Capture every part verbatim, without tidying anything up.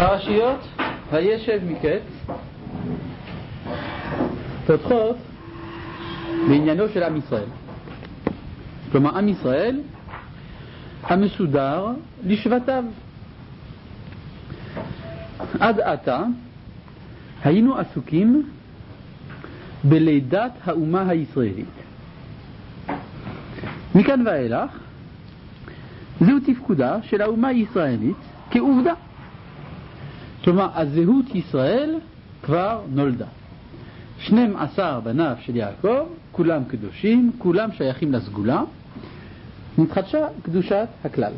פרשיות וישב מקץ פותחות בעניינו של עם ישראל. כלומר, עם ישראל המסודר לשבטיו. עד עתה היינו עסוקים בלידת האומה הישראלית. מכאן ואילך זהו תפקודה של האומה הישראלית כעובדה. כלומר, הזהות ישראל כבר נולדה. שנים עשר בניו של יעקב, כולם קדושים, כולם שייכים לסגולה, נתחדשה קדושת הכלל.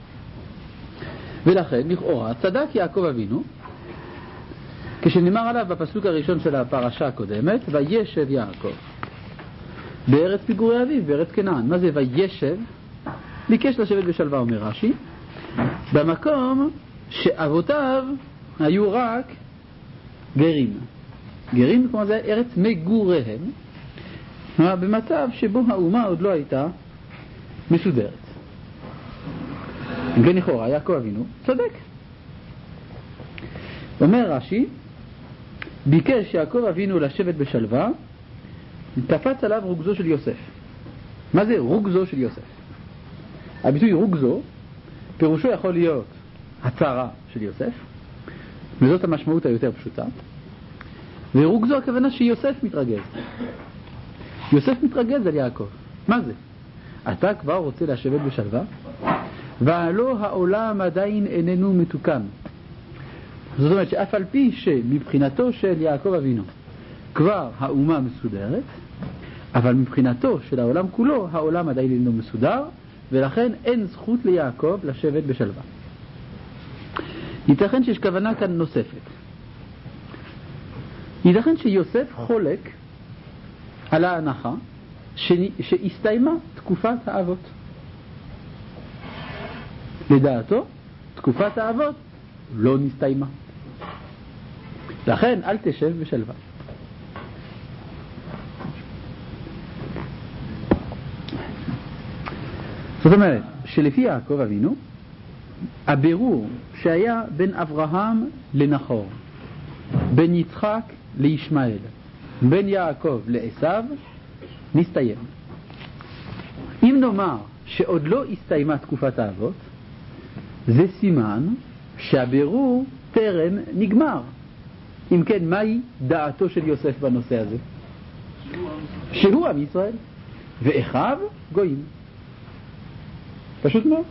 ולכן, לכאורה, צדק יעקב אבינו, כשנאמר עליו בפסוק הראשון של הפרשה הקודמת, וישב יעקב בארץ פיגורי אביו, בארץ כנען. מה זה וישב? ביקש לשבת בשלווה, אומר רש"י, במקום שאבותיו היו רק גרים. גרים, כלומר זה ארץ מגוריהם, במצב שבו האומה עוד לא הייתה מסודרת. אם כן, לכאורה, יעקב אבינו צודק. אומר רש"י, ביקש יעקב אבינו לשבת בשלווה, קפץ עליו רוגזו של יוסף. מה זה רוגזו של יוסף? הביטוי רוגזו, פירושו יכול להיות הצרה של יוסף, וזאת המשמעות היותר פשוטה. ורוגזו הכוונה שיוסף מתרגז. יוסף מתרגז על יעקב. מה זה? אתה כבר רוצה לשבת בשלווה? והלא העולם עדיין איננו מתוקן. זאת אומרת שאף על פי שמבחינתו של יעקב אבינו כבר האומה מסודרת, אבל מבחינתו של העולם כולו העולם עדיין אינו מסודר, ולכן אין זכות ליעקב לשבת בשלווה. ייתכן שיש כוונה כאן נוספת. ייתכן שיוסף חולק על ההנחה שהסתיימה תקופת האבות. לדעתו, תקופת האבות לא נסתיימה. לכן אל תשב בשלווה. זאת אומרת, שלפי יעקב אבינו, הבירור שהיה בין אברהם לנחור, בין יצחק לישמעאל, בין יעקב לעשו, נסתיים. אם נאמר שעוד לא הסתיימה תקופת האבות, זה סימן שהבירור טרם נגמר. אם כן, מהי דעתו של יוסף בנושא הזה? שהוא עם ישראל, ואחיו גויים. פשוט מאוד.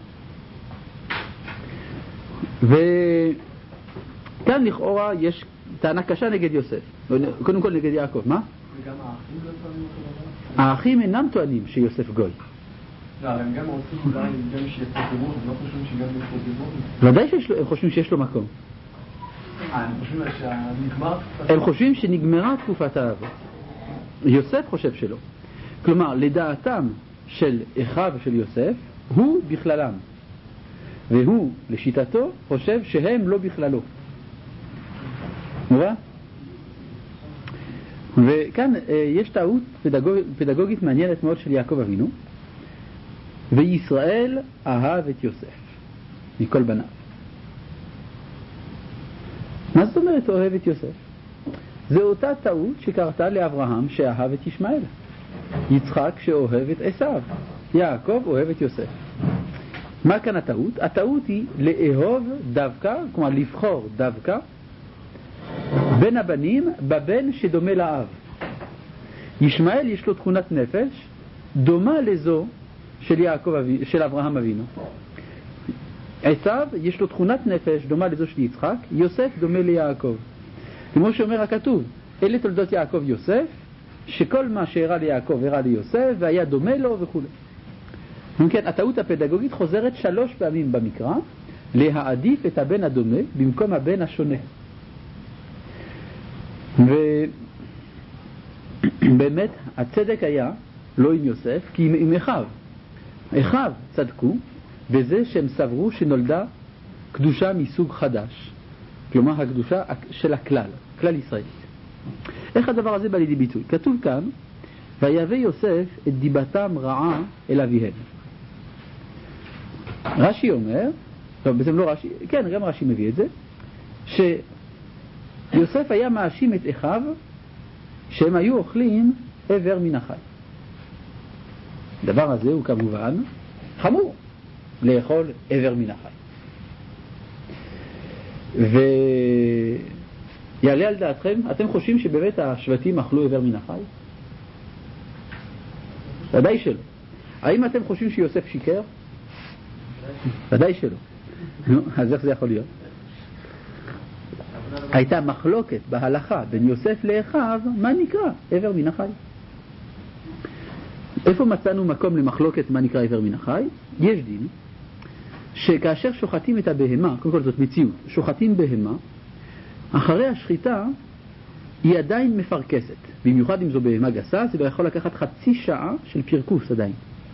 וכאן לכאורה יש טענה קשה נגד יוסף. קודם כל נגד יעקב. מה? וגם האחים לא טוענים אותו דבר? האחים אינם טוענים שיוסף גוי. לא, הם גם רוצים אולי גם שיפתרו, הם לא חושבים שגם יפתרו. ודאי שהם חושבים שיש לו מקום. הם חושבים שנגמר תקופת... הם חושבים שנגמרה תקופת האבות. יוסף חושב שלא. כלומר, לדעתם של אחיו של יוסף, הוא בכללם. והוא, לשיטתו, חושב שהם לא בכללו. מובן? וכאן יש טעות פדגוג... פדגוגית מעניינת מאוד של יעקב אבינו. וישראל אהב את יוסף מכל בניו. מה זאת אומרת אוהב את יוסף? זו אותה טעות שקרתה לאברהם שאהב את ישמעאל, יצחק שאוהב את עשיו, יעקב אוהב את יוסף. מה כאן הטעות? הטעות היא לאהוב דווקא, כלומר לבחור דווקא בין הבנים בבן שדומה לאב. ישמעאל יש לו תכונת נפש דומה לזו של יעקב אבינו, של אברהם אבינו. עשיו יש לו תכונת נפש דומה לזו של יצחק, יוסף דומה ליעקב. כמו שאומר הכתוב, אלה תולדות יעקב יוסף, שכל מה שהראה ליעקב הראה ליוסף והיה דומה לו וכו'. כן, הטעות הפדגוגית חוזרת שלוש פעמים במקרא, להעדיף את הבן הדומה במקום הבן השונה. ובאמת הצדק היה לא עם יוסף, כי עם, עם אחיו. אחיו צדקו בזה שהם סברו שנולדה קדושה מסוג חדש, כלומר הקדושה של הכלל, כלל ישראלית. איך הדבר הזה בא לידי ביטוי? כתוב כאן, ויבא יוסף את דיבתם רעה אל אביהם. רש"י אומר, טוב, בעצם לא רש"י, כן, גם רש"י מביא את זה, שיוסף היה מאשים את אחיו שהם היו אוכלים עבר מן החי. הדבר הזה הוא כמובן חמור, לאכול עבר מן החי. ויעלה על דעתכם, אתם חושבים שבאמת השבטים אכלו עבר מן החי? ודאי שלא. האם אתם חושבים שיוסף שיקר? ודאי שלא. נו, אז איך זה יכול להיות? הייתה מחלוקת בהלכה בין יוסף לאחיו, מה נקרא עבר מן החי? איפה מצאנו מקום למחלוקת מה נקרא עבר מן החי? יש דין שכאשר שוחטים את הבהמה, קודם כל זאת מציאות, שוחטים בהמה, אחרי השחיטה היא עדיין מפרקסת. במיוחד אם זו בהמה גסה, זה לא יכול לקחת חצי שעה של פרקוס עדיין.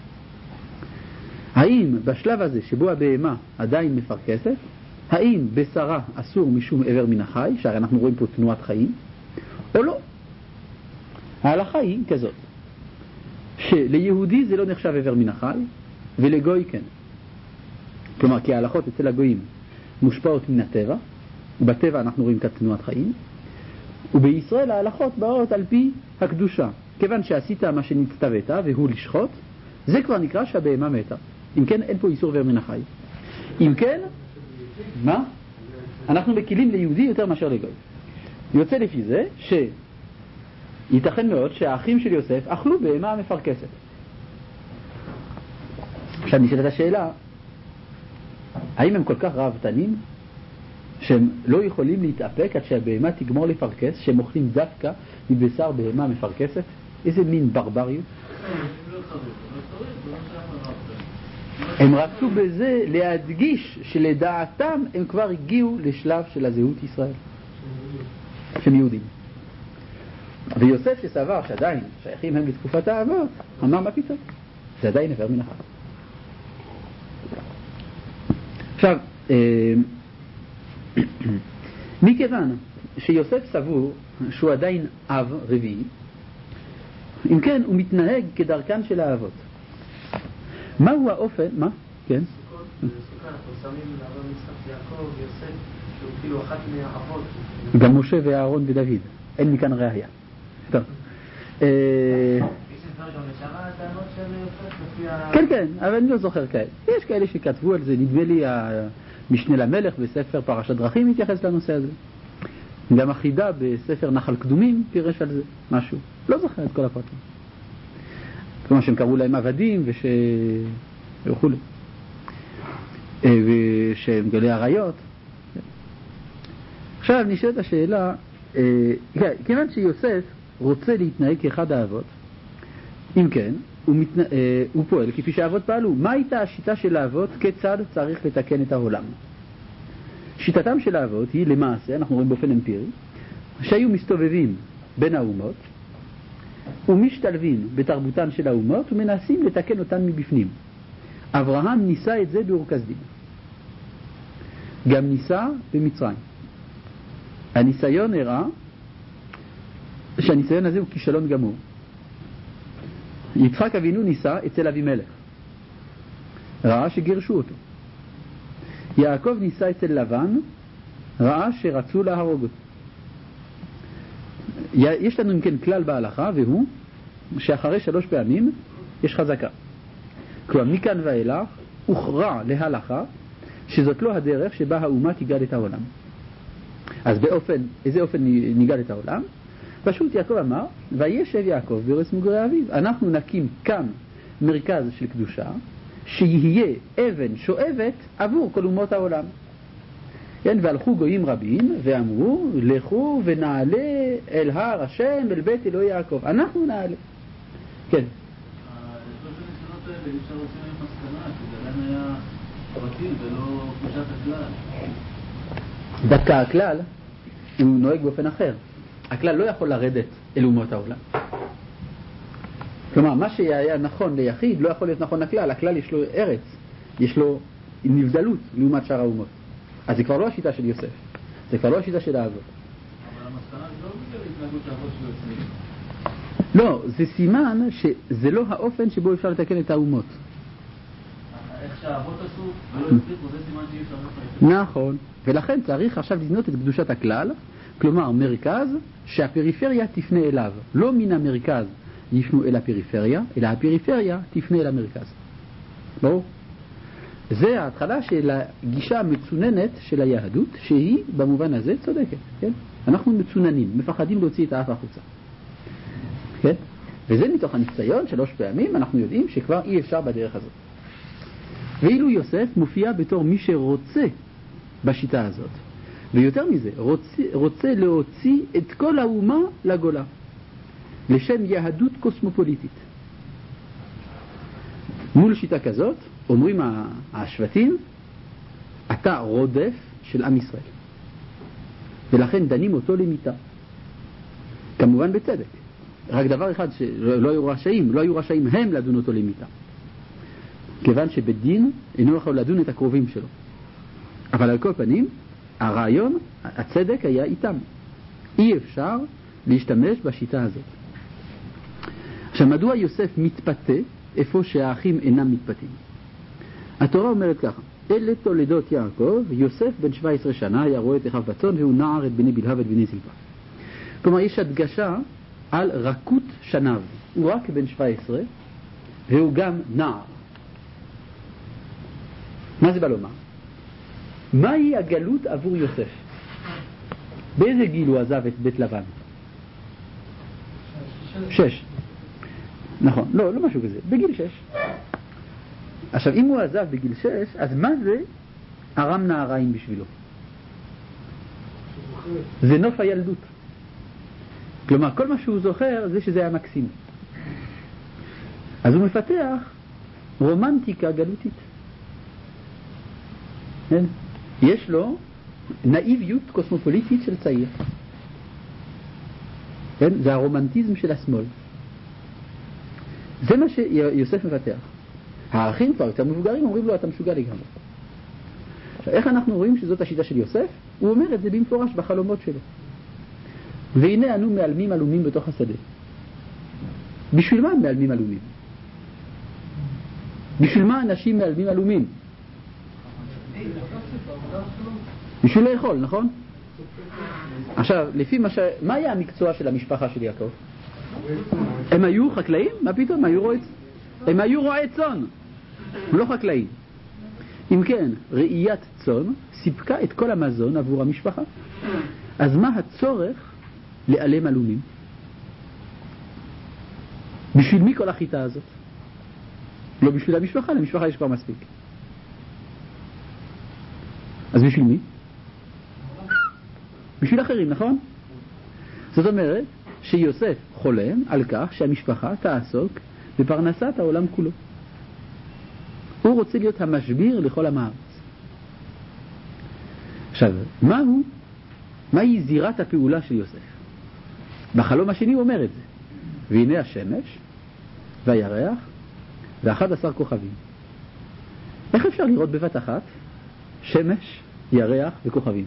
האם בשלב הזה שבו הבהמה עדיין מפרקסת, האם בשרה אסור משום עבר מן החי, שהרי אנחנו רואים פה תנועת חיים, או לא? ההלכה היא כזאת, שליהודי זה לא נחשב עבר מן החי, ולגוי כן. כלומר, כי ההלכות אצל הגויים מושפעות מן הטבע, ובטבע אנחנו רואים כאן תנועת חיים, ובישראל ההלכות באות על פי הקדושה. כיוון שעשית מה שנצטוות והוא לשחוט, זה כבר נקרא שהבהמה מתה. אם כן, אין פה איסור עבר מן החי. אם כן, מה? אנחנו מקילים ליהודי יותר מאשר לגוי. יוצא לפי זה שייתכן מאוד שהאחים של יוסף אכלו בהמה מפרקסת. עכשיו נשאלת השאלה, האם הם כל כך רעבתנים שהם לא יכולים להתאפק עד שהבהמה תגמור לפרקס, שהם אוכלים דווקא מבשר בהמה מפרקסת? איזה מין ברבריות? הם רצו בזה להדגיש שלדעתם הם כבר הגיעו לשלב של הזהות ישראל, של יהודים. ויוסף שסבר שעדיין שייכים הם לתקופת האבות, אמר מה פתאום? זה עדיין עבר מן החי. עכשיו, מכיוון שיוסף סבור שהוא עדיין אב רביעי, אם כן הוא מתנהג כדרכן של האבות. מהו האופן? מה? כן? סוכות, אנחנו שמים לאברהם יצחק יעקב יוסף שהוא כאילו אחת מהאבות. גם משה ואהרון ודוד, אין מכאן ראיה. טוב. יש דבר גם לשאר הטענות של יוסף לפי ה... כן, כן, אבל אני לא זוכר כאלה. יש כאלה שכתבו על זה, נדמה לי המשנה למלך בספר פרשת דרכים מתייחס לנושא הזה. גם החידה בספר נחל קדומים פירש על זה משהו. לא זוכר את כל הפרטים. כלומר שהם קראו להם עבדים וש... וכו'. ושהם גלי עריות. עכשיו נשאלת השאלה, כיוון שיוסף רוצה להתנהג כאחד האבות, אם כן, הוא, מתנה... הוא פועל כפי שהאבות פעלו. מה הייתה השיטה של האבות? כיצד צריך לתקן את העולם? שיטתם של האבות היא למעשה, אנחנו רואים באופן אמפירי, שהיו מסתובבים בין האומות ומשתלבים בתרבותן של האומות ומנסים לתקן אותן מבפנים. אברהם ניסה את זה באור כסדים, גם ניסה במצרים. הניסיון הראה שהניסיון הזה הוא כישלון גמור. יצחק אבינו ניסה אצל אבימלך, ראה שגירשו אותו. יעקב ניסה אצל לבן, ראה שרצו להרוג אותו. יש לנו אם כן כלל בהלכה, והוא שאחרי שלוש פעמים יש חזקה. כלומר מכאן ואילך הוכרע להלכה שזאת לא הדרך שבה האומה תיגד את העולם. אז באופן, איזה אופן ניגד את העולם? פשוט יעקב אמר, וישב יעקב בארץ מגורי אביו. אנחנו נקים כאן מרכז של קדושה שיהיה אבן שואבת עבור כל אומות העולם. כן, והלכו גויים רבים ואמרו, לכו ונעלה אל הר השם, אל בית אלוהי יעקב. אנחנו נעלה. כן. השלוש הניסיונות האלה, אי אפשר רוצים עם מסקנה, שזה עדיין היה פרטים ולא פשט הכלל. דווקא הכלל הוא נוהג באופן אחר. הכלל לא יכול לרדת אל אומות העולם. כלומר, מה שהיה נכון ליחיד לא יכול להיות נכון לכלל. הכלל יש לו ארץ, יש לו נבדלות לעומת שאר האומות. אז זה כבר לא השיטה של יוסף, זה כבר לא השיטה של האבות. אבל המסקנה זה לא בגלל התנהגות האבות של יוצאים. לא, זה סימן שזה לא האופן שבו אפשר לתקן את האומות. איך שהאבות עשו ולא הצליחו, זה סימן שאי אפשר לחלק. נכון, ולכן צריך עכשיו לבנות את קדושת הכלל, כלומר מרכז שהפריפריה תפנה אליו, לא מן המרכז יפנו אל הפריפריה, אלא הפריפריה תפנה אל המרכז. ברור? זה ההתחלה של הגישה המצוננת של היהדות, שהיא במובן הזה צודקת, כן? אנחנו מצוננים, מפחדים להוציא את האף החוצה. כן? וזה מתוך הניסיון שלוש פעמים, אנחנו יודעים שכבר אי אפשר בדרך הזאת. ואילו יוסף מופיע בתור מי שרוצה בשיטה הזאת. ויותר מזה, רוצה, רוצה להוציא את כל האומה לגולה, לשם יהדות קוסמופוליטית. מול שיטה כזאת, אומרים השבטים, אתה רודף של עם ישראל. ולכן דנים אותו למיטה. כמובן בצדק. רק דבר אחד שלא היו רשאים, לא היו רשאים הם לדון אותו למיטה. כיוון שבדין אינו יכול לדון את הקרובים שלו. אבל על כל פנים, הרעיון, הצדק היה איתם. אי אפשר להשתמש בשיטה הזאת. עכשיו, מדוע יוסף מתפתה איפה שהאחים אינם מתפתים? התורה אומרת ככה, אלה תולדות יעקב, יוסף בן שבע עשרה שנה היה רואה את אחיו בצאן והוא נער את בני בלהה ואת בני זלפה. כלומר, יש הדגשה על רכות שניו. הוא רק בן שבע עשרה והוא גם נער. מה זה בא לומר? מהי הגלות עבור יוסף? באיזה גיל הוא עזב את בית לבן? שש. נכון, לא, לא משהו כזה, בגיל שש. עכשיו, אם הוא עזב בגיל שש, אז מה זה ארם נהריים בשבילו? זה נוף הילדות. כלומר, כל מה שהוא זוכר זה שזה היה מקסים. אז הוא מפתח רומנטיקה גלותית. כן? יש לו נאיביות קוסמופוליטית של צעיר. כן? זה הרומנטיזם של השמאל. זה מה שיוסף מפתח. האחים כבר יותר מבוגרים אומרים לו אתה משוגע לגמרי. עכשיו, איך אנחנו רואים שזאת השיטה של יוסף? הוא אומר את זה במפורש בחלומות שלו. והנה אנו מעלמים עלומים בתוך השדה. בשביל מה מעלמים עלומים? בשביל מה אנשים מעלמים עלומים? בשביל לאכול, נכון? עכשיו, לפי מה ש... מה היה המקצוע של המשפחה של יעקב? הם היו חקלאים? מה פתאום? הם היו רועי... הם היו רועי צאן. לא חקלאים. אם כן, ראיית צאן סיפקה את כל המזון עבור המשפחה. אז מה הצורך לעלם עלומים? בשביל מי כל החיטה הזאת? לא בשביל המשפחה, למשפחה יש כבר מספיק. אז בשביל מי? בשביל אחרים, נכון? זאת אומרת שיוסף חולם על כך שהמשפחה תעסוק בפרנסת העולם כולו. הוא רוצה להיות המשביר לכל עם הארץ. עכשיו, מהו? מהי זירת הפעולה של יוסף? בחלום השני הוא אומר את זה. והנה השמש והירח ואחד עשר כוכבים. איך אפשר לראות בבת אחת שמש, ירח וכוכבים?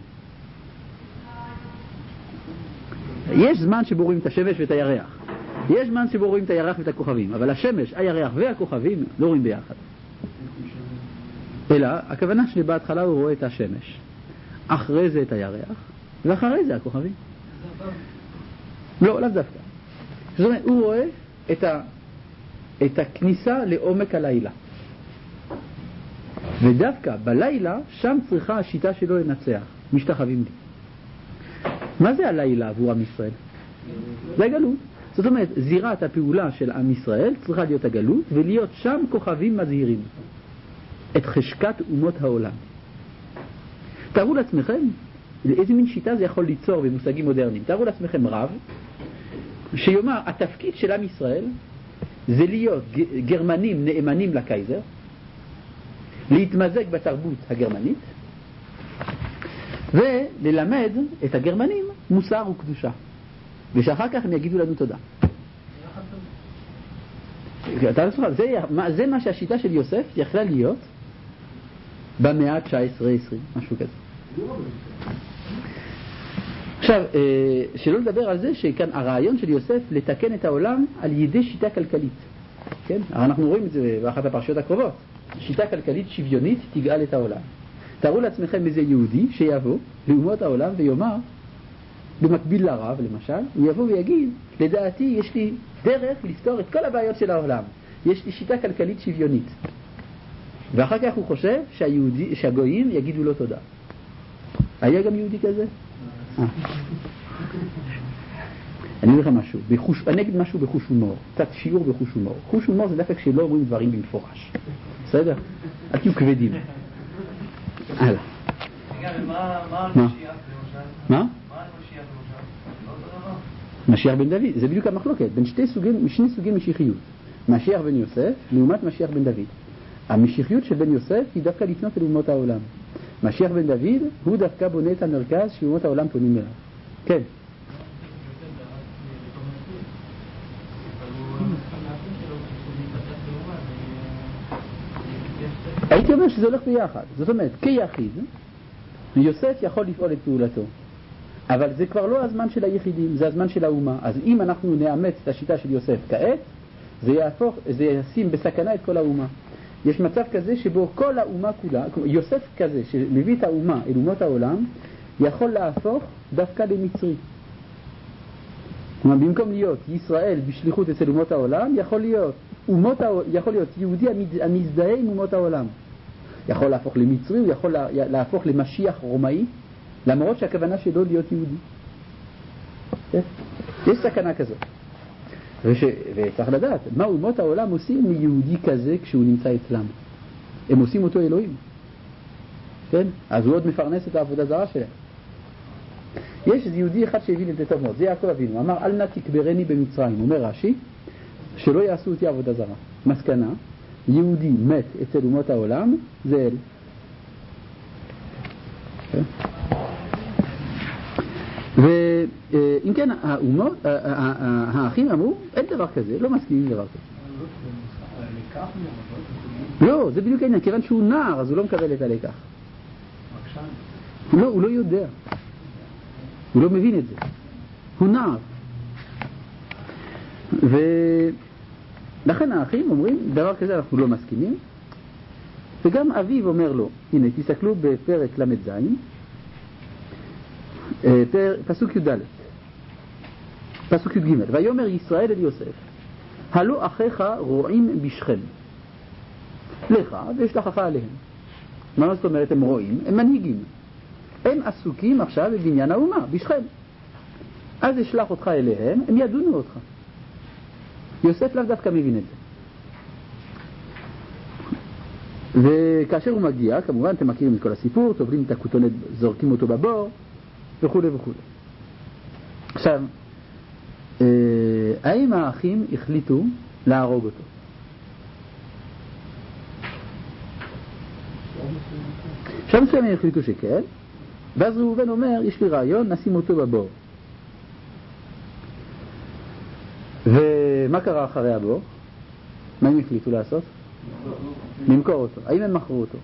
יש זמן שבו רואים את השמש ואת הירח. יש זמן שבו רואים את הירח ואת הכוכבים. אבל השמש, הירח והכוכבים לא רואים ביחד. אלא, הכוונה שלי בהתחלה הוא רואה את השמש. אחרי זה את הירח, ואחרי זה הכוכבים. לא, לאו דווקא. זאת אומרת, הוא רואה את, ה, את הכניסה לעומק הלילה. ודווקא בלילה, שם צריכה השיטה שלו לנצח. משתחווים לי. מה זה הלילה עבור עם ישראל? זה הגלות. זאת אומרת, זירת הפעולה של עם ישראל צריכה להיות הגלות, ולהיות שם כוכבים מזהירים את חשקת אומות העולם. תארו לעצמכם, לאיזה מין שיטה זה יכול ליצור במושגים מודרניים. תארו לעצמכם רב, שיאמר, התפקיד של עם ישראל זה להיות גרמנים נאמנים לקייזר, להתמזג בתרבות הגרמנית, וללמד את הגרמנים מוסר וקדושה. ושאחר כך הם יגידו לנו תודה. זה, זה מה שהשיטה של יוסף יכלה להיות במאה ה-תשע עשרה עשרים, משהו כזה. עכשיו, שלא לדבר על זה שכאן הרעיון של יוסף לתקן את העולם על ידי שיטה כלכלית. כן? אנחנו רואים את זה באחת הפרשיות הקרובות. שיטה כלכלית שוויונית תגאל את העולם. תארו לעצמכם איזה יהודי שיבוא לאומות העולם ויאמר, במקביל לרב למשל, הוא יבוא ויגיד, לדעתי יש לי דרך לפתור את כל הבעיות של העולם. יש לי שיטה כלכלית שוויונית. ואחר כך הוא חושב שהיהודי, שהגויים יגידו לו תודה. היה גם יהודי כזה? אה. אני אומר לך משהו, בחוש, אני אגיד משהו בחוש הומור, קצת שיעור בחוש הומור. חוש הומור זה דווקא כשלא אומרים דברים במפורש. בסדר? אל תהיו כבדים. הלאה. מה על משיח למשל? מה? מה על משיח למשל? לא אותו דבר? משיח בן דוד, זה בדיוק המחלוקת, בין שתי סוגים, שני סוגי משיחיות. משיח בן יוסף לעומת משיח בן דוד. המשיחיות של בן יוסף היא דווקא לפנות אל אומות העולם. משיח בן דוד הוא דווקא בונה את המרכז שאומות העולם פונים אליו. כן. הייתי אומר שזה הולך ביחד. זאת אומרת, כיחיד, יוסף יכול לפעול את פעולתו. אבל זה כבר לא הזמן של היחידים, זה הזמן של האומה. אז אם אנחנו נאמץ את השיטה של יוסף כעת, זה יהפוך, זה ישים בסכנה את כל האומה. יש מצב כזה שבו כל האומה כולה, יוסף כזה שמביא את האומה אל אומות העולם, יכול להפוך דווקא למצרי. כלומר, במקום להיות ישראל בשליחות אצל אומות העולם, יכול להיות, אומות, יכול להיות יהודי המזדהה עם אומות העולם. יכול להפוך למצרי, הוא יכול להפוך למשיח רומאי, למרות שהכוונה שלו להיות יהודי. יש סכנה כזאת. וש... וצריך לדעת, מה אומות העולם עושים מיהודי כזה כשהוא נמצא אצלם? הם עושים אותו אלוהים. כן? אז הוא עוד מפרנס את העבודה זרה שלהם. יש יהודי אחד שהבין את זה טוב מאוד, זה יעקב אבינו, אמר אל נא תקברני במצרים, אומר רש"י, שלא יעשו אותי עבודה זרה. מסקנה, יהודי מת אצל אומות העולם, זה אל. כן? ואם כן, האומות, האחים אמרו, אין דבר כזה, לא מסכימים דבר כזה. לא, זה בדיוק העניין, כיוון שהוא נער, אז הוא לא מקבל את הלקח. לא, הוא לא יודע. הוא לא מבין את זה. הוא נער. ולכן האחים אומרים, דבר כזה אנחנו לא מסכימים. וגם אביו אומר לו, הנה, תסתכלו בפרק למד זין, פסוק י"ד, פסוק י"ג, ויאמר ישראל אל יוסף, הלא אחיך רועים בשכם, לך וישלחך עליהם. מה זאת אומרת הם רועים? הם מנהיגים. הם עסוקים עכשיו בבניין האומה, בשכם. אז אשלח אותך אליהם, הם ידונו אותך. יוסף לאו דווקא מבין את זה. וכאשר הוא מגיע, כמובן אתם מכירים את כל הסיפור, טובלים את הכותונת, זורקים אותו בבור, וכו' וכו'. עכשיו, אה, האם האחים החליטו להרוג אותו? עכשיו מסוים הם החליטו שכן, ואז ראובן אומר, יש לי רעיון, נשים אותו בבור. ומה קרה אחרי הבור? מה הם החליטו לעשות? למכור אותו. האם הם מכרו אותו?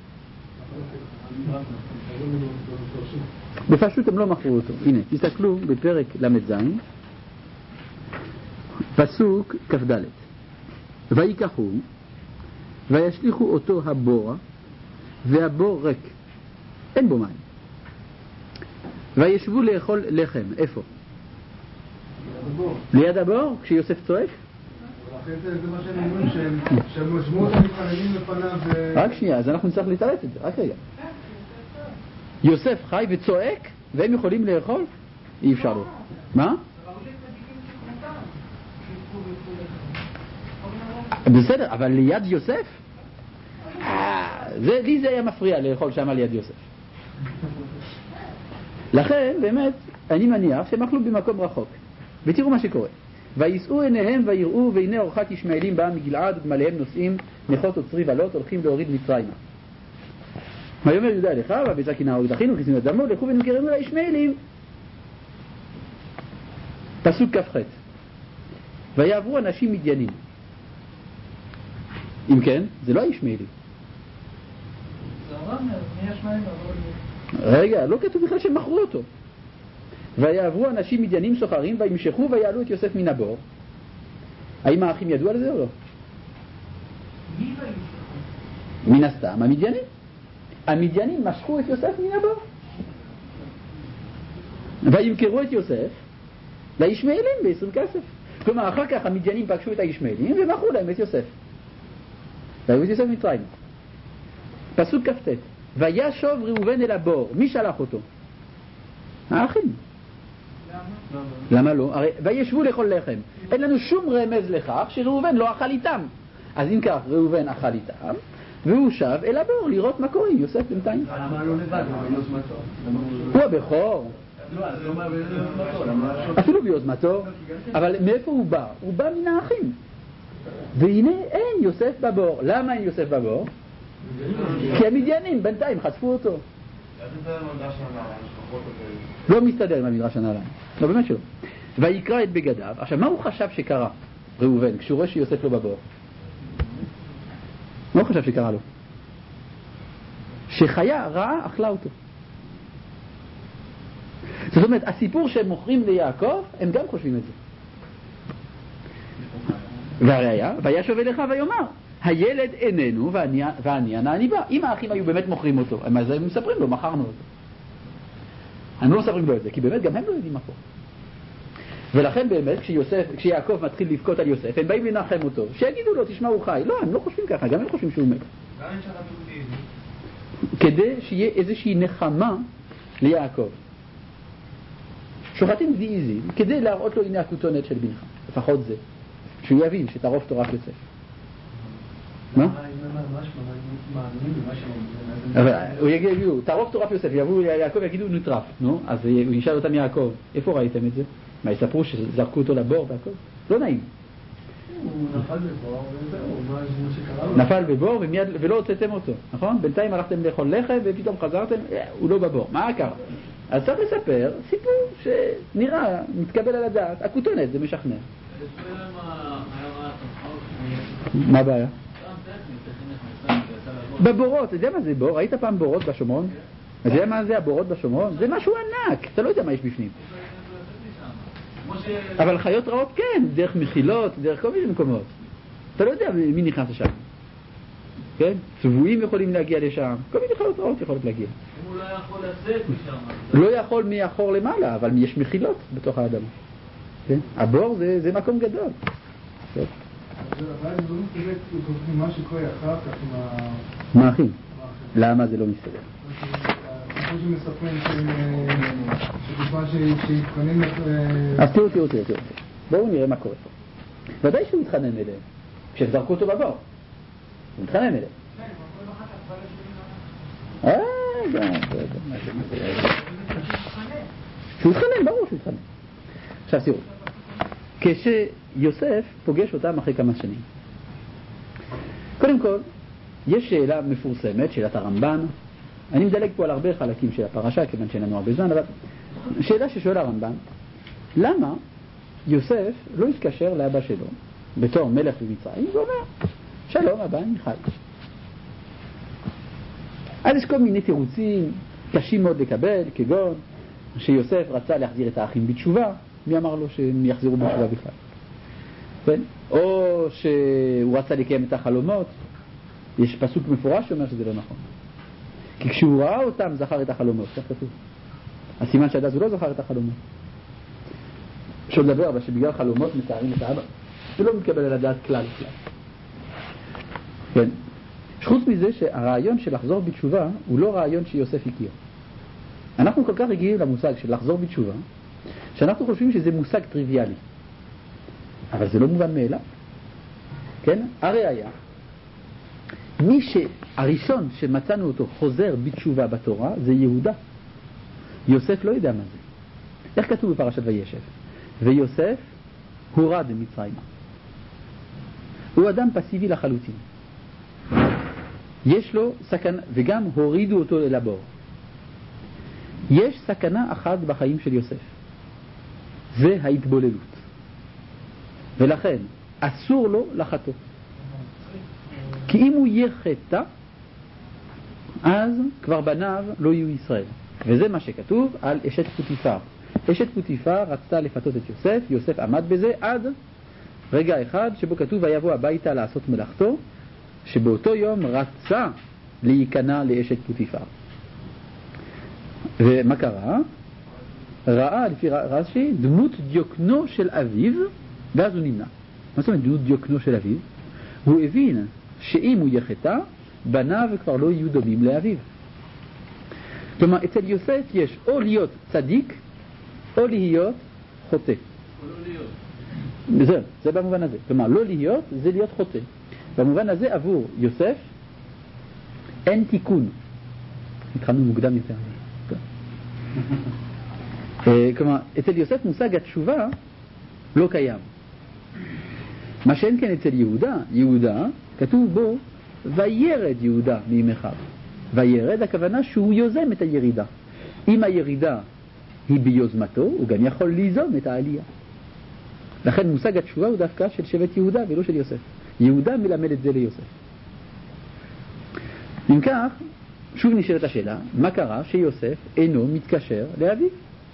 בפשוט הם לא מכרו אותו. הנה, תסתכלו בפרק למד זין, פסוק כ"ד. ויקחו וישליכו אותו הבורה, והבור ריק, אין בו מים. וישבו לאכול לחם. איפה? ליד הבור, כשיוסף צועק? אחרי זה זה מה שאני אומר, שהם רשמו אותם מתחננים לפניו. רק שנייה, אז אנחנו נצטרך להתערף את זה, רק רגע. יוסף חי וצועק, והם יכולים לאכול? אי אפשר לו. מה? בסדר, אבל ליד יוסף? לי זה היה מפריע לאכול שם ליד יוסף. לכן, באמת, אני מניח שהם אכלו במקום רחוק. ותראו מה שקורה. ויסעו עיניהם ויראו, והנה אורחת ישמעאלים באה מגלעד, ומעליהם נוסעים נכות וצרי ועלות, הולכים להוריד מצרימה. ויאמר יהודה לך, והביצה כי נהרוג את אחינו, כיסינו את דמו, לכו ונמכרנו לישמעאלים. פסוק כ"ח. ויעברו אנשים מדיינים. אם כן, זה לא הישמעאלים. זה אברהם, מי ישמעאלים? רגע, לא כתוב בכלל שהם מכרו אותו. ויעברו אנשים מדיינים סוחרים וימשכו ויעלו את יוסף מן הבור. האם האחים ידעו על זה או לא? מי וימשכו? מן הסתם, המדיינים. המדיינים משכו את יוסף מן הבור. וימכרו את יוסף לישמעאלים בעשרים כסף. כלומר, אחר כך המדיינים פגשו את הישמעאלים ומכרו להם את יוסף. והיו את יוסף מצרים. פסוק כ"ט. וישוב ראובן אל הבור. מי שלח אותו? האחים. למה? למה לא? הרי וישבו לאכול לחם. אין לנו שום רמז לכך שראובן לא אכל איתם. אז אם כך, ראובן אכל איתם, והוא שב אל הבור לראות מה קורה עם יוסף בינתיים. למה לא לבד? ביוזמתו. הוא הבכור. אפילו ביוזמתו. אבל מאיפה הוא בא? הוא בא מן האחים. והנה אין יוסף בבור. למה אין יוסף בבור? כי המדיינים בינתיים חטפו אותו. לא מסתדר עם המדרש הנעליים. לא, באמת שלא. ויקרא את בגדיו. עכשיו, מה הוא חשב שקרה, ראובן, כשהוא רואה שיוסף לא בבור? מה הוא חשב שקרה לו? שחיה רעה אכלה אותו. זאת אומרת, הסיפור שהם מוכרים ליעקב, הם גם חושבים את זה. והראיה, וישוב אליך ויאמר, הילד איננו ואני אני בא. אם האחים היו באמת מוכרים אותו, אז הם מספרים לו, מכרנו אותו. הם לא מספרים לו את זה, כי באמת גם הם לא יודעים מה פה. ולכן באמת, כשיוסף, כשיעקב מתחיל לבכות על יוסף, הם באים לנחם אותו, שיגידו לו, תשמע, הוא חי. לא, הם לא חושבים ככה, גם הם חושבים שהוא מת. כדי שיהיה איזושהי נחמה ליעקב. שוחטים גדי עזים, כדי להראות לו, הנה הכותונת של בנך. לפחות זה. שהוא יבין שתערוף תורת יוסף. מה? הוא יגידו, תערוף תורת יוסף, יבואו יעקב ויגידו נוטרף. נו, אז הוא ישאל אותם יעקב, איפה ראיתם את זה? מה, יספרו שזרקו אותו לבור והכל? לא נעים. הוא נפל בבור וזהו, מה שקרה לו? נפל בבור ולא הוצאתם אותו, נכון? בינתיים הלכתם לאכול לחם ופתאום חזרתם, הוא לא בבור. מה קרה? אז צריך לספר סיפור שנראה, מתקבל על הדעת, הכותונת, זה משכנע. מה הבעיה? בבורות, אתה יודע מה זה בור? ראית פעם בורות בשומרון? אתה יודע מה זה הבורות בשומרון? זה משהו ענק, אתה לא יודע מה יש בפנים. אבל חיות רעות כן, דרך מחילות, דרך כל מיני מקומות. אתה לא יודע מי נכנס לשם. כן? צבועים יכולים להגיע לשם, כל מיני חיות רעות יכולות להגיע. הוא לא יכול לצאת משם. לא יכול מאחור למעלה, אבל יש מחילות בתוך האדמה. כן? הבור זה, זה מקום גדול. כן? אבל זה לא מסתדר מה שקורה אחר כך עם ה... מה אחים? למה זה לא מסתדר? כמו שמספרים שבזמן שהתכונן... אז תראו, תראו, תראו, תראו. בואו נראה מה קורה פה. ודאי שהוא התחנן אליהם. כשזרקו אותו בבור. הוא התחנן אליהם. אה, גם, גם, שהוא התחנן, ברור שהוא התחנן. עכשיו תראו. כשיוסף פוגש אותם אחרי כמה שנים. קודם כל, יש שאלה מפורסמת, שאלת הרמב"ן. אני מדלג פה על הרבה חלקים של הפרשה, כיוון שאין לנו הרבה זמן, אבל שאלה ששואל הרמב"ן, למה יוסף לא התקשר לאבא שלו, בתור מלך במצרים, ואומר, שלום אבא, אני חי. אז יש כל מיני תירוצים קשים מאוד לקבל, כגון שיוסף רצה להחזיר את האחים בתשובה, מי אמר לו שהם יחזירו בתשובה בכלל? כן? או שהוא רצה לקיים את החלומות, יש פסוק מפורש שאומר שזה לא נכון. כי כשהוא ראה אותם זכר את החלומות, כך כתוב. הסימן שעד אז הוא לא זכר את החלומות. אפשר לדבר אבל שבגלל חלומות מתארים את האבא, זה לא מתקבל על הדעת כלל כלל. כן. חוץ מזה שהרעיון של לחזור בתשובה הוא לא רעיון שיוסף הכיר. אנחנו כל כך רגילים למושג של לחזור בתשובה, שאנחנו חושבים שזה מושג טריוויאלי. אבל זה לא מובן מאליו. כן? הראיה, מי שהראשון שמצאנו אותו חוזר בתשובה בתורה זה יהודה. יוסף לא יודע מה זה. איך כתוב בפרשת וישב? ויוסף הורד ממצרים. הוא אדם פסיבי לחלוטין. יש לו סכנה, וגם הורידו אותו אל הבור. יש סכנה אחת בחיים של יוסף. זה ההתבוללות. ולכן אסור לו לחטוא. כי אם הוא יהיה חטא, אז כבר בניו לא יהיו ישראל. וזה מה שכתוב על אשת פוטיפר. אשת פוטיפר רצתה לפתות את יוסף, יוסף עמד בזה עד רגע אחד שבו כתוב ויבוא הביתה לעשות מלאכתו, שבאותו יום רצה להיכנע לאשת פוטיפר. ומה קרה? ראה לפי רש"י דמות דיוקנו של אביו, ואז הוא נמנע. מה זאת אומרת דמות דיוקנו של אביו? הוא הבין שאם הוא יחטא, בניו כבר לא יהיו דומים לאביו. כלומר, אצל יוסף יש או להיות צדיק, או להיות חוטא. או לא להיות. זה, זה במובן הזה. כלומר, לא להיות, זה להיות חוטא. במובן הזה, עבור יוסף, אין תיקון. התחלנו מוקדם יותר. כלומר, אצל יוסף מושג התשובה לא קיים. מה שאין כן אצל יהודה, יהודה, כתוב בו, וירד יהודה מימיכיו. וירד, הכוונה שהוא יוזם את הירידה. אם הירידה היא ביוזמתו, הוא גם יכול ליזום את העלייה. לכן מושג התשובה הוא דווקא של שבט יהודה ולא של יוסף. יהודה מלמד את זה ליוסף. אם כך, שוב נשאלת השאלה, מה קרה שיוסף אינו מתקשר לאביו?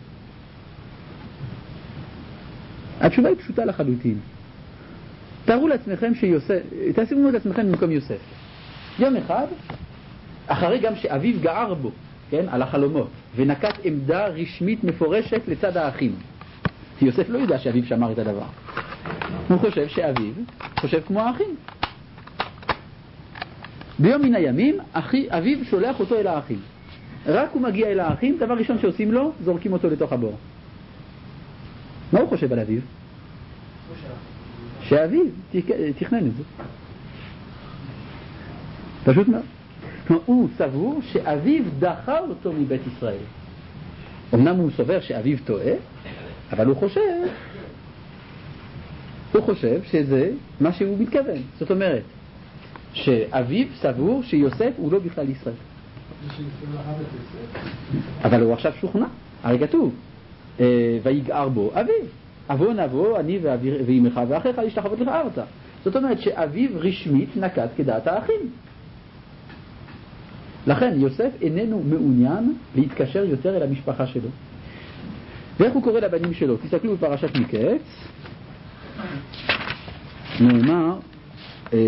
התשובה היא פשוטה לחלוטין. תארו לעצמכם שיוסף, תשימו את עצמכם במקום יוסף. יום אחד, אחרי גם שאביו גער בו, כן, על החלומות, ונקט עמדה רשמית מפורשת לצד האחים. יוסף לא יודע שאביו שמר את הדבר. הוא חושב שאביו חושב כמו האחים. ביום מן הימים, אחי, אביו שולח אותו אל האחים. רק הוא מגיע אל האחים, דבר ראשון שעושים לו, זורקים אותו לתוך הבור. מה הוא חושב על אביו? שאביו תכנן את זה. פשוט מאוד. הוא סבור שאביו דחה אותו מבית ישראל. אמנם הוא סובר שאביו טועה, אבל הוא חושב, הוא חושב שזה מה שהוא מתכוון. זאת אומרת, שאביו סבור שיוסף הוא לא בכלל ישראל. אבל הוא עכשיו שוכנע. הרי כתוב, ויגער בו אביו. אבוא נבוא, אני ואימך ואחיך להשתחוות לך ארצה. זאת אומרת שאביו רשמית נקט כדעת האחים. לכן יוסף איננו מעוניין להתקשר יותר אל המשפחה שלו. ואיך הוא קורא לבנים שלו? תסתכלו בפרשת מקץ. נאמר, אה,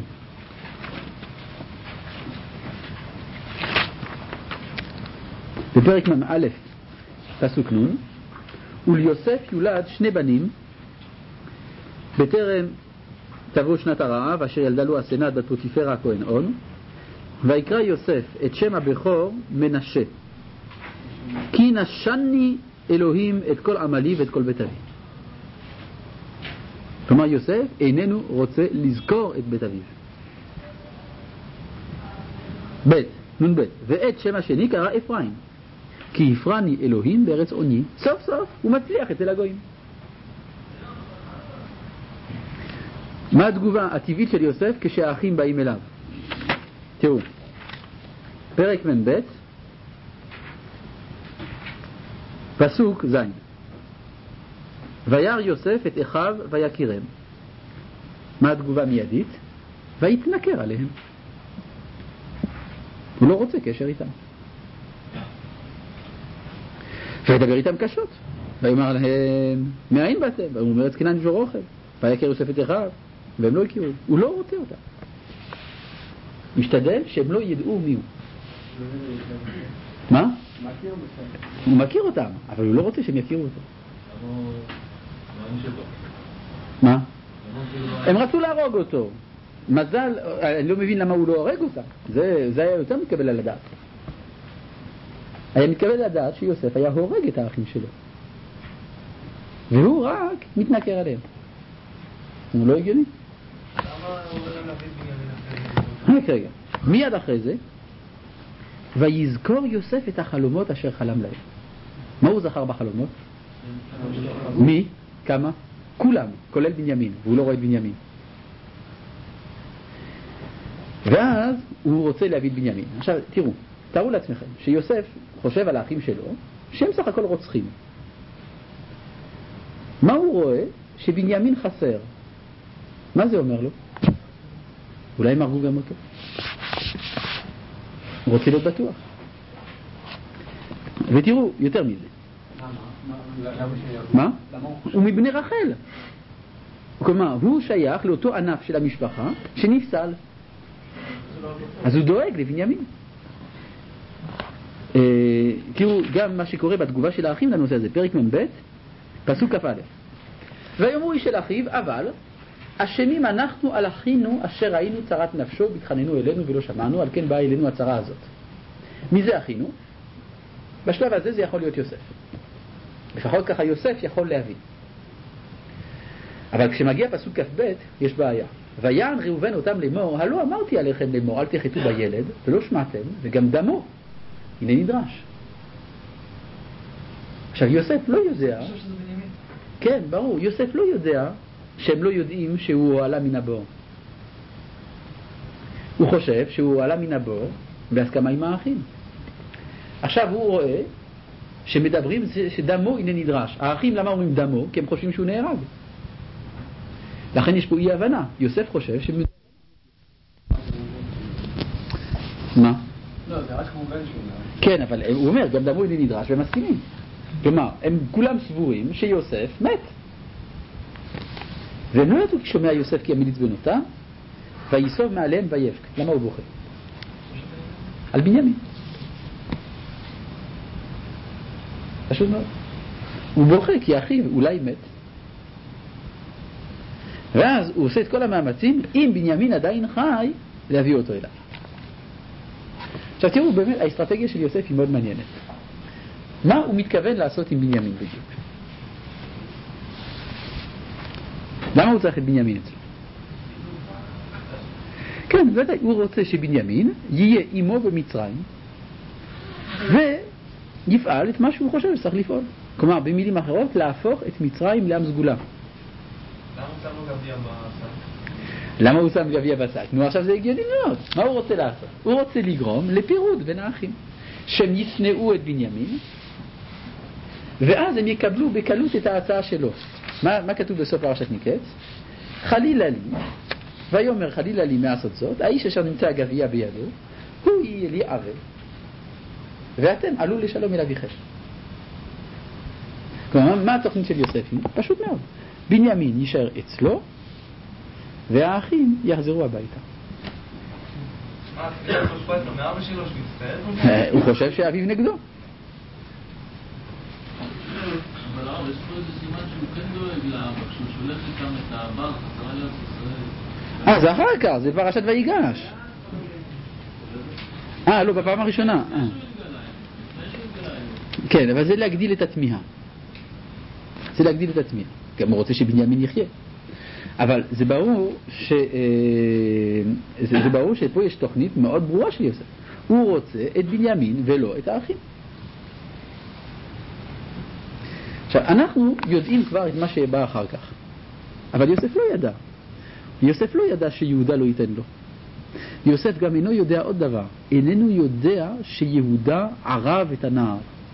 בפרק מ"א, פסוק נ', וליוסף יולד שני בנים בטרם תבוא שנת הרעב אשר ילדה לו הסנאת בת פוטיפרה הכהן און, ויקרא יוסף את שם הבכור מנשה, כי נשני אלוהים את כל עמלי ואת כל בית אבי. כלומר יוסף איננו רוצה לזכור את בית אביו. ב' נון ב' ואת שם השני קרא אפרים, כי הפרני אלוהים בארץ עוני. סוף סוף הוא מצליח אצל הגויים. מה התגובה הטבעית של יוסף כשהאחים באים אליו? תראו, פרק מ"ב, פסוק ז', וירא יוסף את אחיו ויקירם. מה התגובה מיידית? ויתנכר עליהם. הוא לא רוצה קשר איתם. וידבר איתם קשות. ויאמר להם, מאין באתם? והוא אומר, את כנען שור אוכל. ויקר יוסף את אחיו, והם לא הכירו. הוא לא רוצה אותם. משתדל שהם לא ידעו מי הוא. מה? הוא מכיר אותם, אבל הוא לא רוצה שהם יכירו אותו. מה? הם רצו להרוג אותו. מזל, אני לא מבין למה הוא לא הורג אותם. זה, זה היה יותר מתקבל על הדעת. היה מתקבל על הדעת שיוסף היה הורג את האחים שלו. והוא רק מתנכר עליהם. הוא לא הגיוני. למה הוא אומר להביא בנימין אחרי? רגע, מיד אחרי זה, ויזכור יוסף את החלומות אשר חלם להם. מה הוא זכר בחלומות? מי? כמה? כולם, כולל בנימין, והוא לא רואה את בנימין. ואז הוא רוצה להביא את בנימין. עכשיו, תראו, תארו לעצמכם שיוסף חושב על האחים שלו שהם סך הכל רוצחים. מה הוא רואה? שבנימין חסר. מה זה אומר לו? אולי הם הרגו גם אותו. הוא רוצה להיות בטוח. ותראו, יותר מזה. מה? הוא מבני רחל. כלומר, הוא שייך לאותו ענף של המשפחה שנפסל. אז הוא דואג לבנימין. תראו גם מה שקורה בתגובה של האחים לנושא הזה, פרק מ"ב, פסוק כ"א. ויאמרו איש אל אחיו, אבל אשמים אנחנו על אחינו אשר ראינו צרת נפשו והתחננו אלינו ולא שמענו, על כן באה אלינו הצרה הזאת. מי זה אחינו? בשלב הזה זה יכול להיות יוסף. לפחות ככה יוסף יכול להבין. אבל כשמגיע פסוק כ"ב יש בעיה. ויען ראובן אותם לאמור, הלא אמרתי עליכם לאמור, אל תחטאו בילד ולא שמעתם, וגם דמו הנה נדרש. עכשיו יוסף לא יודע, כן ברור, יוסף לא יודע שהם לא יודעים שהוא עלה מן הבור. הוא חושב שהוא עלה מן הבור בהסכמה עם האחים. עכשיו הוא רואה שמדברים שדמו הנה נדרש. האחים למה אומרים דמו? כי הם חושבים שהוא נהרג. לכן יש פה אי הבנה. יוסף חושב ש... מה? לא, זה רק כמו בן שהוא נהרג. כן, אבל הוא אומר גם דמו הנה נדרש והם מסכימים. כלומר, הם כולם סבורים שיוסף מת. והם לא ידעו כשומע יוסף כי המליץ בנותה ויסוב מעליהם ויבק. למה הוא בוכה? על בנימין. פשוט מאוד. הוא בוכה כי אחיו אולי מת. ואז הוא עושה את כל המאמצים, אם בנימין עדיין חי, להביא אותו אליו. עכשיו תראו, באמת, האסטרטגיה של יוסף היא מאוד מעניינת. מה הוא מתכוון לעשות עם בנימין בדיוק? למה הוא צריך את בנימין אצלו? כן, ודאי, הוא רוצה שבנימין יהיה עמו במצרים, ויפעל את מה שהוא חושב שצריך לפעול. כלומר, במילים אחרות, להפוך את מצרים לעם סגולה. למה הוא שם לו גביע בשק? למה הוא שם גביע בשק? נו, עכשיו זה הגיוני מאוד. מה הוא רוצה לעשות? הוא רוצה לגרום לפירוד בין האחים. שהם ישנאו את בנימין, ואז הם יקבלו בקלות את ההצעה שלו. מה, מה כתוב בסוף פרשת מקץ? חלילה לי, ויאמר חלילה לי מעשות זאת, האיש אשר נמצא הגביע בידו, הוא יהיה לי ערב, ואתם עלו לשלום אל אביכם. כלומר, מה התוכנית של יוסף? פשוט מאוד. בנימין יישאר אצלו, והאחים יחזרו הביתה. מה, זה לא שפט לו מאבא שלו שמצטער? הוא חושב שאביו נגדו. אבל הרב, יש פה איזה סימן שהוא כן דואג לאבא, כשהוא שולח איתם את הבר, חזרה לארץ ישראל. אה, זה אחר כך, זה פרשת ויגש. אה, לא, בפעם הראשונה. כן, אבל זה להגדיל את התמיהה. זה להגדיל את התמיהה. גם הוא רוצה שבנימין יחיה. אבל זה ברור ש... זה ברור שפה יש תוכנית מאוד ברורה של יוסף. הוא רוצה את בנימין ולא את האחים. עכשיו, אנחנו יודעים כבר את מה שבא אחר כך. אבל יוסף לא ידע. יוסף לא ידע שיהודה לא ייתן לו. יוסף גם אינו יודע עוד דבר. איננו יודע שיהודה ערב את הנער.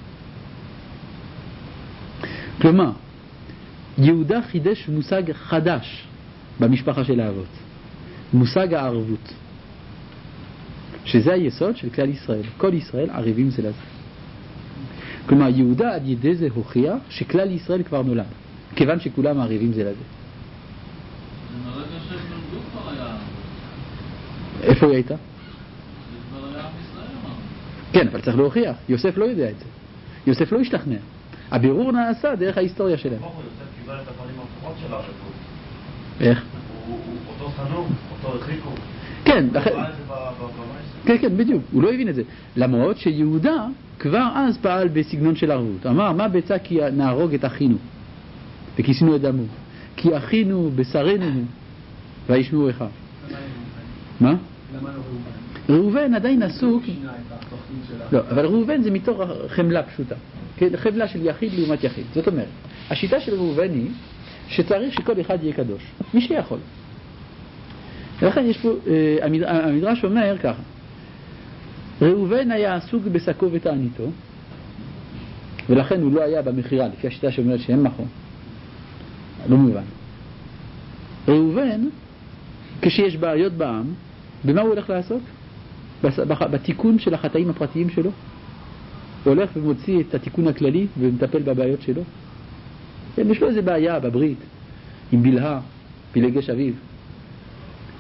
כלומר, יהודה חידש מושג חדש במשפחה של האבות. מושג הערבות. שזה היסוד של כלל ישראל. כל ישראל ערבים זה לזה. כלומר, יהודה עד ידי זה הוכיח שכלל ישראל כבר נולד. כיוון שכולם ערבים זה לזה. זה מראה קשה שנולדו כבר היה. איפה היא הייתה? זה כבר היה עם ישראל אמר. כן, אבל צריך להוכיח. יוסף לא יודע את זה. יוסף לא השתכנע. הבירור נעשה דרך ההיסטוריה שלהם. יוסף קיבל את הפנים הפחות של הערבות. איך? הוא אותו סנור, אותו הרחיקו. כן, הוא לכן... ראה את זה במייסר. כן, כן, בדיוק. הוא לא הבין את זה. למרות שיהודה כבר אז פעל בסגנון של ערבות. אמר, מה ביצע כי נהרוג את אחינו וכיסינו את דמו? כי אחינו בשרנו הוא וישמעו אחיו. מה? למה לא ראובן? ראובן עדיין עסוק... שינה את התוכנית שלה. לא, אבל ראובן זה מתוך חמלה פשוטה. כן? חמלה של יחיד לעומת יחיד. זאת אומרת, השיטה של ראובן היא שצריך שכל אחד יהיה קדוש. מי שיכול. ולכן יש פה, אה, המדרש אומר ככה, ראובן היה עסוק בשקו ותעניתו, ולכן הוא לא היה במחירה, לפי השיטה שאומרת שהם מכון. לא מובן. ראובן, כשיש בעיות בעם, במה הוא הולך לעסוק? בתיקון של החטאים הפרטיים שלו. הוא הולך ומוציא את התיקון הכללי ומטפל בבעיות שלו. יש לו איזה בעיה בברית, עם בלהה, פילגש אביו.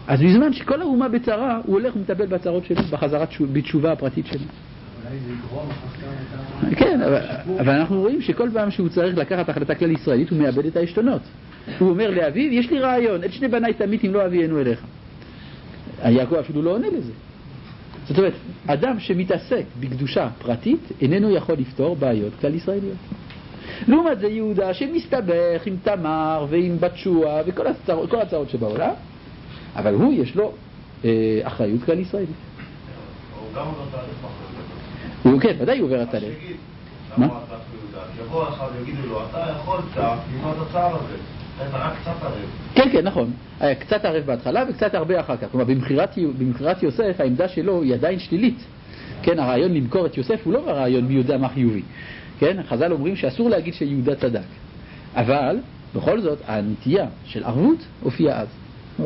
אז בזמן שכל האומה בצרה, הוא הולך ומטפל בצרות שלו, בחזרת בתשובה הפרטית שלו. אולי זה יגרום אחר כך. כן, אבל, אבל אנחנו רואים שכל פעם שהוא צריך לקחת החלטה כלל ישראלית, הוא מאבד את העשתונות. הוא אומר לאביו, יש לי רעיון, את שני בניי תמית אם לא אביאנו אליך. יעקב אפילו לא עונה לזה. זאת אומרת, אדם שמתעסק בקדושה פרטית, איננו יכול לפתור בעיות כלל ישראליות. לעומת זה יהודה שמסתבך עם תמר ועם בת שועה וכל הצרות, כל הצרות שבעולם, אבל הוא יש לו אה, אחריות כלל ישראלית. הוא גם עובר תהליך מחר. הוא כן, ודאי הוא עובר את התהליך. מה? יבוא אחד ויגידו לו, אתה יכולת לבנות הצער הזה, אתה רק קצת ערב. כן, כן, נכון. היה קצת ערב בהתחלה וקצת הרבה אחר כך. כלומר, במחירת, במחירת יוסף, העמדה שלו היא עדיין שלילית. כן, הרעיון למכור את יוסף הוא לא הרעיון מי יודע מה חיובי. כן, חז"ל אומרים שאסור להגיד שיהודה צדק. אבל, בכל זאת, הנטייה של ערבות הופיעה אז.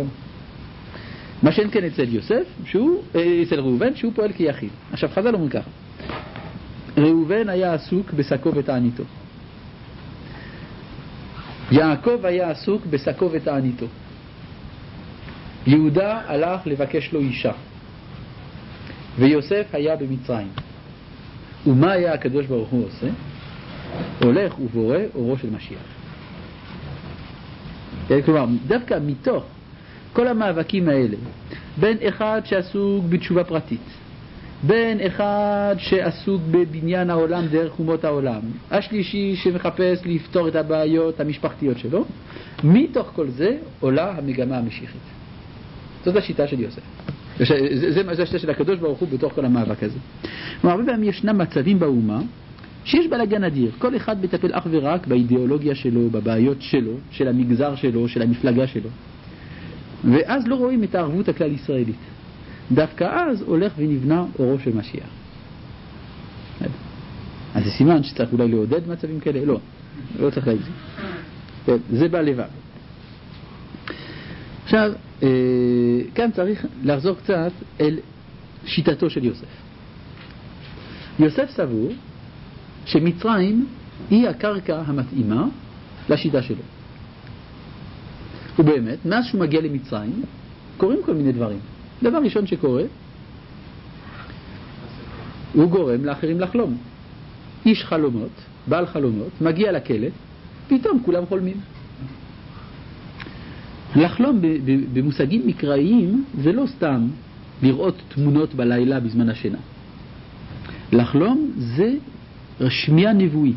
מה שאין כן אצל יוסף, שהוא, אצל ראובן, שהוא פועל כיחיד. עכשיו, חז"ל אומרים ככה. ראובן היה עסוק בשקו ותעניתו. יעקב היה עסוק בשקו ותעניתו. יהודה הלך לבקש לו אישה. ויוסף היה במצרים. ומה היה הקדוש ברוך הוא עושה? הולך ובורא אורו של משיח. כלומר, דווקא מתוך כל המאבקים האלה, בין אחד שעסוק בתשובה פרטית, בין אחד שעסוק בבניין העולם דרך אומות העולם, השלישי שמחפש לפתור את הבעיות המשפחתיות שלו, מתוך כל זה עולה המגמה המשיחית. זאת השיטה של יוסף. זה, זה, זה השיטה של הקדוש ברוך הוא בתוך כל המאבק הזה. כלומר, הרבה פעמים ישנם מצבים באומה שיש בלגן אדיר. כל אחד מטפל אך ורק באידיאולוגיה שלו, בבעיות שלו, של המגזר שלו, של המפלגה שלו. ואז לא רואים את הערבות הכלל ישראלית. דווקא אז הולך ונבנה אורו של משיח. אז זה סימן שצריך אולי לעודד מצבים כאלה? לא, לא צריך להגזים. זה בא לבד. עכשיו, כאן צריך לחזור קצת אל שיטתו של יוסף. יוסף סבור שמצרים היא הקרקע המתאימה לשיטה שלו. ובאמת, מאז שהוא מגיע למצרים, קורים כל מיני דברים. דבר ראשון שקורה, הוא גורם לאחרים לחלום. איש חלומות, בעל חלומות, מגיע לכלא, פתאום כולם חולמים. לחלום במושגים מקראיים זה לא סתם לראות תמונות בלילה בזמן השינה. לחלום זה שמיעה נבואית.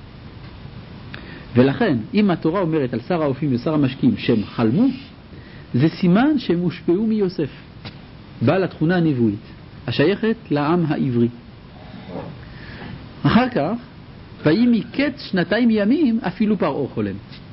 ולכן, אם התורה אומרת על שר האופים ושר המשקים שהם חלמו, זה סימן שהם הושפעו מיוסף, בעל התכונה הנבואית, השייכת לעם העברי. אחר כך, ויהי מקץ שנתיים ימים אפילו פרעה חולם.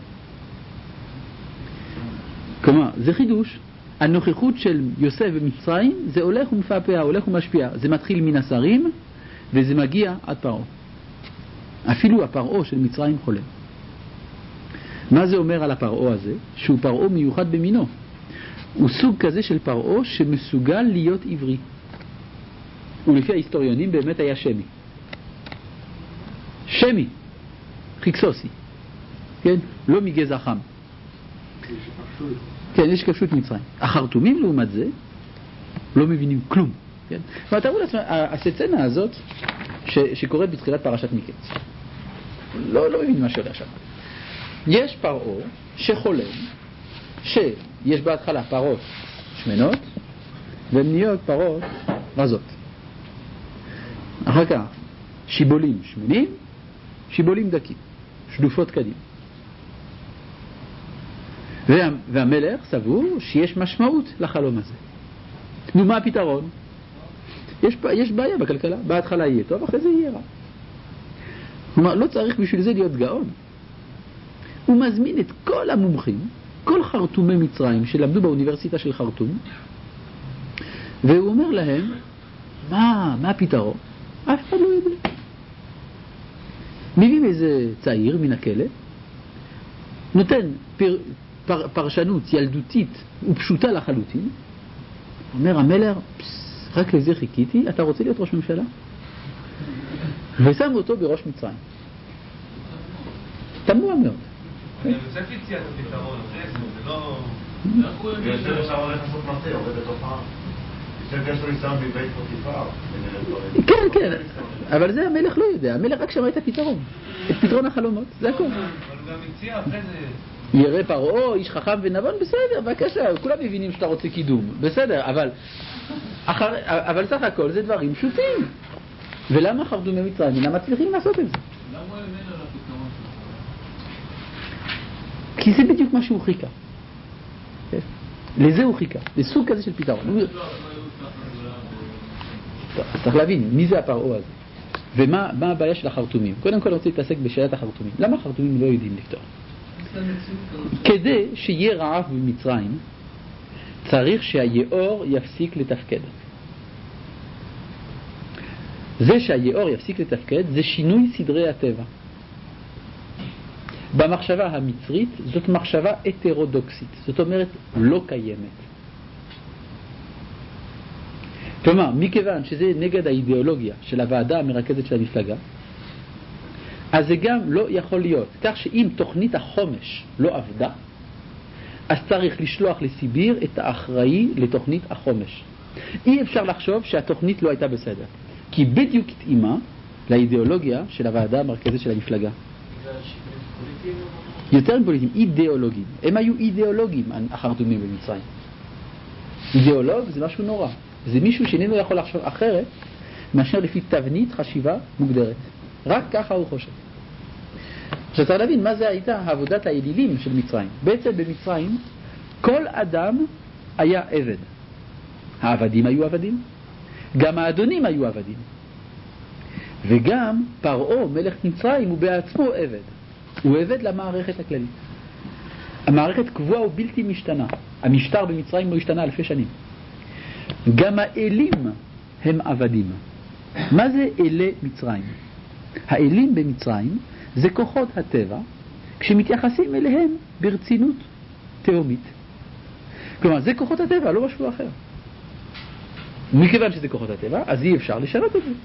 כלומר, זה חידוש. הנוכחות של יוסף במצרים זה הולך ומפעפע, הולך ומשפיע. זה מתחיל מן השרים וזה מגיע עד פרעה. אפילו הפרעה של מצרים חולם. מה זה אומר על הפרעה הזה? שהוא פרעה מיוחד במינו. הוא סוג כזה של פרעה שמסוגל להיות עברי. ולפי ההיסטוריונים באמת היה שמי. שמי. חיקסוסי. כן? לא מגזע חם. כן, יש כפשות מצרים. החרטומים לעומת זה לא מבינים כלום. כן? אבל תראו לעצמם, הסצנה הזאת ש, שקורית בתחילת פרשת מקץ. לא, לא מבין מה שהולך שם. יש פרעה שחולם שיש בהתחלה פרות שמנות והן נהיות פרות רזות. אחר כך שיבולים שמנים, שיבולים דקים, שדופות קדימה. וה, והמלך סבור שיש משמעות לחלום הזה. נו, מה הפתרון? יש, יש בעיה בכלכלה. בהתחלה יהיה טוב, אחרי זה יהיה רע. כלומר, לא צריך בשביל זה להיות גאון. הוא מזמין את כל המומחים, כל חרטומי מצרים שלמדו באוניברסיטה של חרטום, והוא אומר להם, מה, מה הפתרון? אף אחד לא יודע. מביאים איזה צעיר מן הכלא, נותן פר, פר, פרשנות ילדותית ופשוטה לחלוטין, אומר המלך, פס, רק לזה חיכיתי, אתה רוצה להיות ראש ממשלה? ושם אותו בראש מצרים. תמוה מאוד. יוסף הציע את הפתרון, זה לא... ויוסף עכשיו הולך לעשות מעשה, עובד בתופעה. יוסף יש לו ניסיון מבית פוטיפר. כן, כן, אבל זה המלך לא יודע, המלך רק שמע את הפתרון, את פתרון החלומות, זה הכל. אבל הוא גם הציע אחרי זה... ירא פרעה, איש חכם ונבון, בסדר, בבקשה, כולם מבינים שאתה רוצה קידום, בסדר, אבל אחר, אבל סך הכל זה דברים פשוטים. ולמה חרדו ממצרים? למה צריכים לעשות את זה? למה הוא האמין על הפתרון שלו? כי זה בדיוק מה שהוא חיכה. לזה הוא חיכה, לסוג כזה של פתרון. אז צריך להבין, מי זה הפרעה הזה? ומה מה הבעיה של החרטומים? קודם כל אני רוצה להתעסק בשאלת החרטומים. למה החרטומים לא יודעים לפתור? כדי שיהיה רעב במצרים, צריך שהיאור יפסיק לתפקד. זה שהיאור יפסיק לתפקד זה שינוי סדרי הטבע. במחשבה המצרית זאת מחשבה הטרודוקסית, זאת אומרת לא קיימת. כלומר, מכיוון שזה נגד האידיאולוגיה של הוועדה המרכזת של המפלגה, אז זה גם לא יכול להיות. כך שאם תוכנית החומש לא עבדה, אז צריך לשלוח לסיביר את האחראי לתוכנית החומש. אי אפשר לחשוב שהתוכנית לא הייתה בסדר, כי בדיוק התאימה לאידיאולוגיה של הוועדה המרכזת של המפלגה. יותר פוליטיים, אידיאולוגים. הם היו אידיאולוגים, החרטומים במצרים. אידיאולוג זה משהו נורא. זה מישהו שאיננו יכול לחשוב אחרת מאשר לפי תבנית חשיבה מוגדרת. רק ככה הוא חושב. עכשיו צריך להבין מה זה הייתה עבודת האלילים של מצרים. בעצם במצרים כל אדם היה עבד. העבדים היו עבדים, גם האדונים היו עבדים. וגם פרעה, מלך מצרים, הוא בעצמו עבד. הוא עבד למערכת הכללית. המערכת קבועה ובלתי משתנה. המשטר במצרים לא השתנה אלפי שנים. גם האלים הם עבדים. מה זה אלי מצרים? האלים במצרים זה כוחות הטבע כשמתייחסים אליהם ברצינות תאומית. כלומר, זה כוחות הטבע, לא משהו אחר. מכיוון שזה כוחות הטבע, אז אי אפשר לשנות את זה.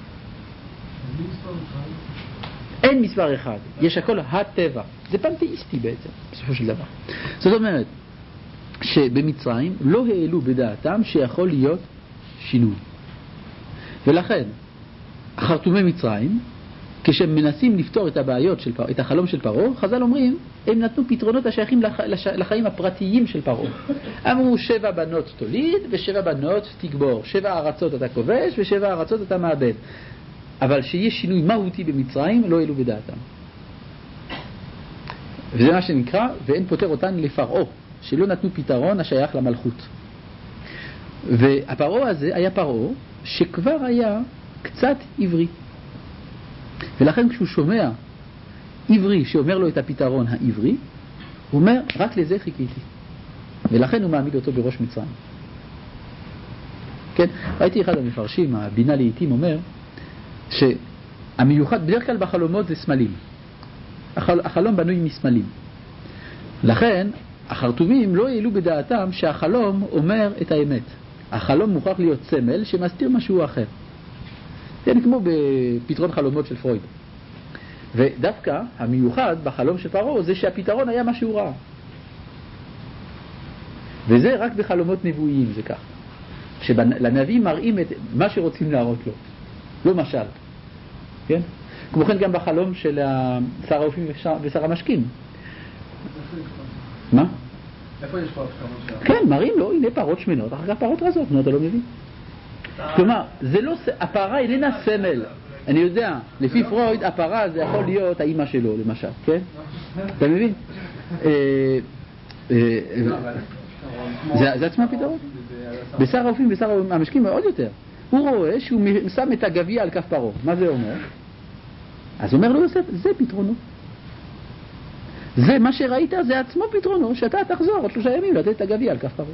אין מספר אחד, יש הכל הטבע. זה פנתאיסטי בעצם, בסופו של דבר. זאת אומרת, שבמצרים לא העלו בדעתם שיכול להיות שינוי. ולכן, חרטומי מצרים, כשהם מנסים לפתור את הבעיות של פרעה, את החלום של פרעה, חז"ל אומרים, הם נתנו פתרונות השייכים לח, לש, לחיים הפרטיים של פרעה. אמרו שבע בנות תוליד ושבע בנות תגבור, שבע ארצות אתה כובש ושבע ארצות אתה מאבד. אבל שיש שינוי מהותי במצרים לא העלו בדעתם. וזה מה שנקרא, ואין פותר אותן לפרעה, שלא נתנו פתרון השייך למלכות. והפרעה הזה היה פרעה שכבר היה קצת עברי. ולכן כשהוא שומע עברי שאומר לו את הפתרון העברי, הוא אומר, רק לזה חיכיתי. ולכן הוא מעמיד אותו בראש מצרים. כן, ראיתי אחד המפרשים, הבינה לעיתים אומר, שהמיוחד בדרך כלל בחלומות זה סמלים. החל, החלום בנוי מסמלים. לכן החרטומים לא העלו בדעתם שהחלום אומר את האמת. החלום מוכרח להיות סמל שמסתיר משהו אחר. זה כמו בפתרון חלומות של פרויד. ודווקא המיוחד בחלום של פרעה זה שהפתרון היה מה שהוא ראה. וזה רק בחלומות נבואיים זה כך. שלנביא מראים את מה שרוצים להראות לו. לא משל. כן? כמו כן גם בחלום של שר האופים ושר המשקים. מה? איפה יש פה הפתרון שלנו? כן, מראים לו, הנה פרות שמנות, אחר כך פרות רזות, נו, אתה לא מבין? כלומר, זה לא, הפרה איננה סמל. אני יודע, לפי פרויד, הפרה זה יכול להיות האמא שלו, למשל, כן? אתה מבין? זה עצמה פתרון. בשר האופים ושר המשקים עוד יותר. הוא רואה שהוא שם את הגביע על כף פרו. מה זה אומר? אז אומר לו יוסף, זה פתרונו. זה מה שראית, זה עצמו פתרונו, שאתה תחזור עוד שלושה ימים לתת את הגביע על כף פרו.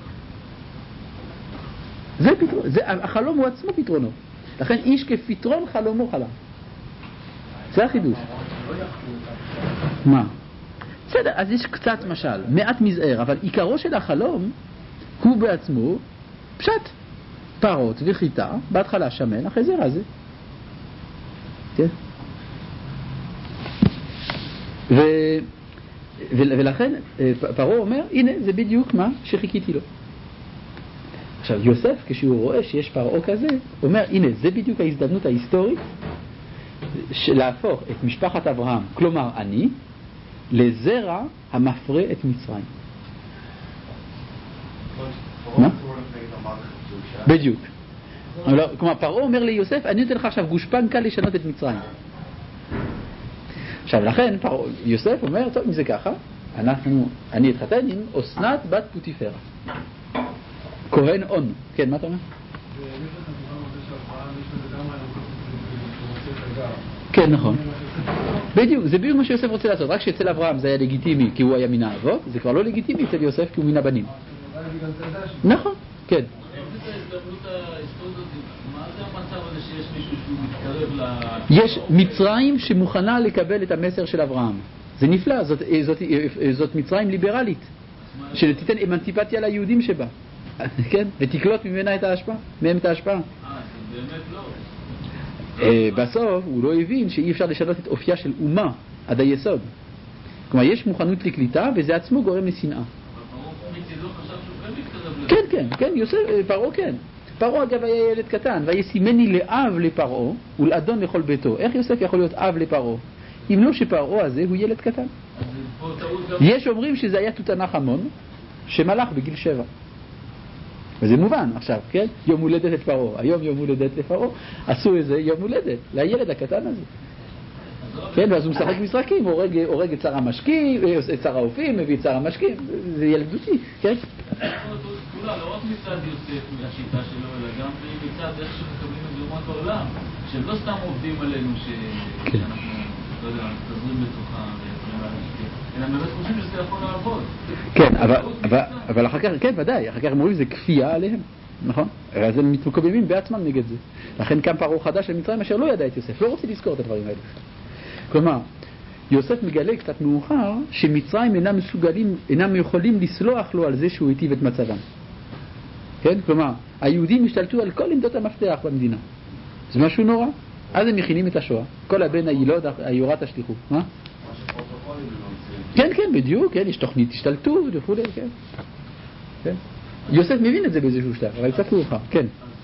זה פתרון, זה, החלום הוא עצמו פתרונו. לכן איש כפתרון חלומו חלם. זה החידוש. מה? בסדר, אז יש קצת משל, מעט מזער, אבל עיקרו של החלום הוא בעצמו פשט. פרות וחיטה, בהתחלה שמן, אחרי זה רזה. כן? ולכן פרעה אומר, הנה זה בדיוק מה שחיכיתי לו. עכשיו יוסף כשהוא רואה שיש פרעה כזה, אומר הנה זה בדיוק ההזדמנות ההיסטורית להפוך את משפחת אברהם, כלומר אני, לזרע המפרה את מצרים. מה? בדיוק. כלומר פרעה אומר ליוסף, אני נותן לך עכשיו גושפנקה לשנות את מצרים. עכשיו לכן יוסף אומר, טוב אם זה ככה, אנחנו, אני אתחתן עם אסנת בת פוטיפרה, כהן און. כן, מה אתה אומר? כן, נכון. בדיוק, זה בדיוק מה שיוסף רוצה לעשות, רק שאצל אברהם זה היה לגיטימי כי הוא היה מן האבות, זה כבר לא לגיטימי אצל יוסף כי הוא מן הבנים. נכון, כן. מה זה המצב הזה שיש מישהו שהוא מתקרב ל... יש מצרים שמוכנה לקבל את המסר של אברהם. זה נפלא, זאת, זאת, זאת מצרים ליברלית, שתיתן אמנציפציה ליהודים שבה, כן? ותקלוט ממנה את ההשפעה, מהם את ההשפעה. אה, זה באמת לא. בסוף הוא לא הבין שאי אפשר לשנות את אופייה של אומה עד היסוד. כלומר, יש מוכנות לקליטה וזה עצמו גורם לשנאה. אבל פרעה מצידו חשב שהוא כן מתקרב לזה. כן, כן, כן, יוסף, פרעה כן. פרעה אגב היה ילד קטן, וישימני לאב לפרעה ולאדון לכל ביתו. איך יוסף יכול להיות אב לפרעה? אם לא שפרעה הזה הוא ילד קטן. יש אומרים שזה היה תותנחמון שמלך בגיל שבע. וזה מובן עכשיו, כן? יום הולדת את פרעה. היום יום הולדת לפרעה, עשו איזה יום הולדת לילד הקטן הזה. כן, ואז הוא משחק משחקים, הורג, הורג את שר המשקים, את שר האופים, מביא את שר המשקים, זה ילדותי, כן? כולה, לא רק מצד יוסף מהשיטה שלו, אלא גם מצד איך שמקבלים את דומות העולם, שהם לא סתם עובדים עלינו שאנחנו, לא יודע, תזרים בתוכה ויצרים להשקיע, אלא באמת חושבים שזה יכול לעבוד. כן, אבל אחר כך, כן, ודאי, אחר כך הם רואים זה כפייה עליהם, נכון? אז הם מתמקבלים בעצמם נגד זה. לכן קם פרעה חדש של מצרים אשר לא ידע את יוסף, לא רוצה לזכור את הדברים האלה. כלומר, יוסף מגלה קצת מאוחר שמצרים אינם מסוגלים, אינם יכולים לסלוח לו על זה שהוא היטיב את מצבם. כן? כלומר, היהודים השתלטו על כל עמדות המפתח במדינה. זה משהו נורא. אז הם מכינים את השואה. כל הבן הילוד, היורה תשליכו. מה? כן, כן, בדיוק, כן, יש תוכנית השתלטות וכו', כן. כן. יוסף מבין את זה באיזשהו שלב, אבל קצת מאוחר, כן.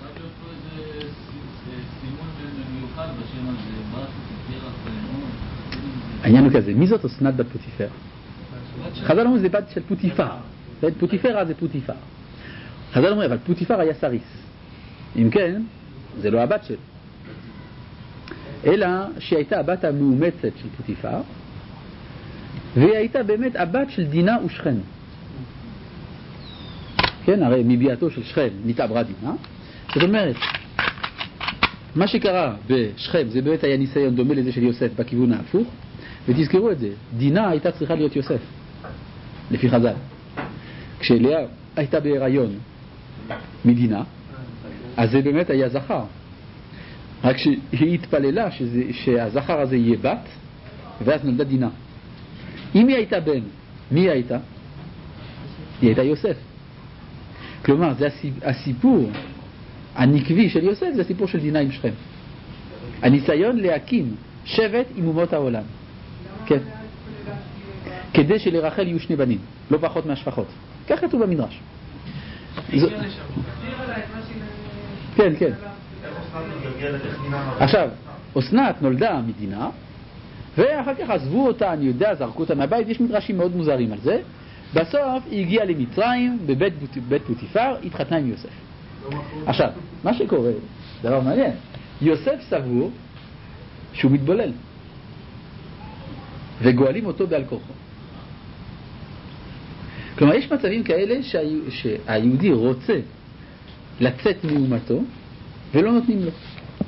העניין הוא כזה, מי זאת אסנת בת פוטיפר? חז"ל אומרים זה בת של פוטיפר, פוטיפרה זה פוטיפר. חז"ל אומרים אבל פוטיפר היה סריס, אם כן זה לא הבת של, אלא שהייתה הבת המאומצת של פוטיפר, והיא הייתה באמת הבת של דינה ושכן. כן, הרי מביאתו של שכם נתעברה דינה. זאת אומרת, מה שקרה בשכם זה באמת היה ניסיון דומה לזה של יוסף בכיוון ההפוך, ותזכרו את זה, דינה הייתה צריכה להיות יוסף לפי חז"ל. כשלאה הייתה בהיריון מדינה, אז זה באמת היה זכר, רק שהיא התפללה שזה, שהזכר הזה יהיה בת, ואז נולדה דינה. אם היא הייתה בן, מי היא הייתה? היא הייתה יוסף. כלומר זה הסיפור הנקבי של יוסף, זה הסיפור של דינה עם שכם, הניסיון להקים שבט עם אומות העולם. כן. כדי שלרחל יהיו שני בנים, לא פחות מהשפחות. כך כתוב במדרש. כן, כן. עכשיו, אסנת נולדה מדינה, ואחר כך עזבו אותה, אני יודע, זרקו אותה מהבית, יש מדרשים מאוד מוזרים על זה. בסוף היא הגיעה למצרים, בבית בית פוטיפר, התחתנה עם יוסף. עכשיו, מה שקורה, דבר מעניין, יוסף סבור שהוא מתבולל. וגואלים אותו בעל כורחו. כלומר, יש מצבים כאלה שהי... שהיהודי רוצה לצאת מאומתו ולא נותנים לו.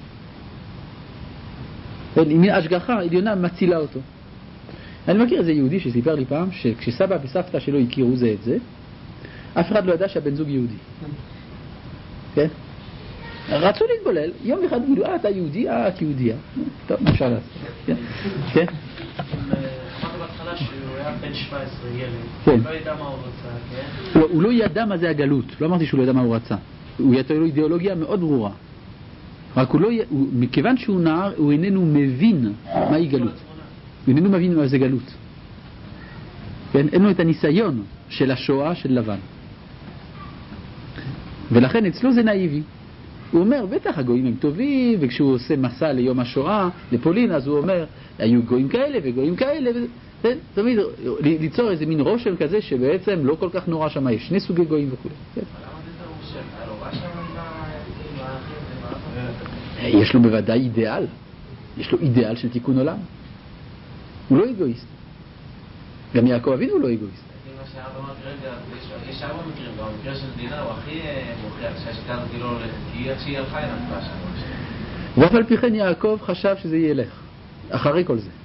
עם השגחה עליונה מצילה אותו. אני מכיר איזה יהודי שסיפר לי פעם שכשסבא וסבתא שלו הכירו זה את זה, אף אחד לא ידע שהבן זוג יהודי. כן? רצו להתבולל, יום אחד גילו, אה, אתה יהודי, אה, את יהודיה. טוב, מה אפשר לעשות? כן? כן? אמרת בהתחלה שהוא היה בן שבע עשרה ילד, כן. לא ידע מה הוא רצה, כן? לא, הוא לא ידע מה זה הגלות, לא אמרתי שהוא לא ידע מה הוא רצה. הוא ידע לו אידיאולוגיה מאוד ברורה. רק הוא לא, הוא, מכיוון שהוא נער, הוא איננו מבין מהי גלות. הוא איננו מבין מה זה גלות. כן? אין לו את הניסיון של השואה של לבן. ולכן אצלו זה נאיבי. הוא אומר, בטח הגויים הם טובים, וכשהוא עושה מסע ליום השואה, לפולין, אז הוא אומר, היו גויים כאלה וגויים כאלה, כן? תמיד ליצור איזה מין רושם כזה שבעצם לא כל כך נורא שם, יש שני סוגי גויים וכו'. כן? יש לו בוודאי אידיאל, יש לו אידיאל של תיקון עולם. הוא לא אגואיסט. גם יעקב אבינו הוא לא אגואיסט. יש הרבה מקרים, גם במקרה של דינה הוא הכי מוכיח שהשיטה הזאת לא הולכת, כי איך שהיא הלכה היא נפלה שם. ואף על פי כן יעקב חשב שזה ילך, אחרי כל זה.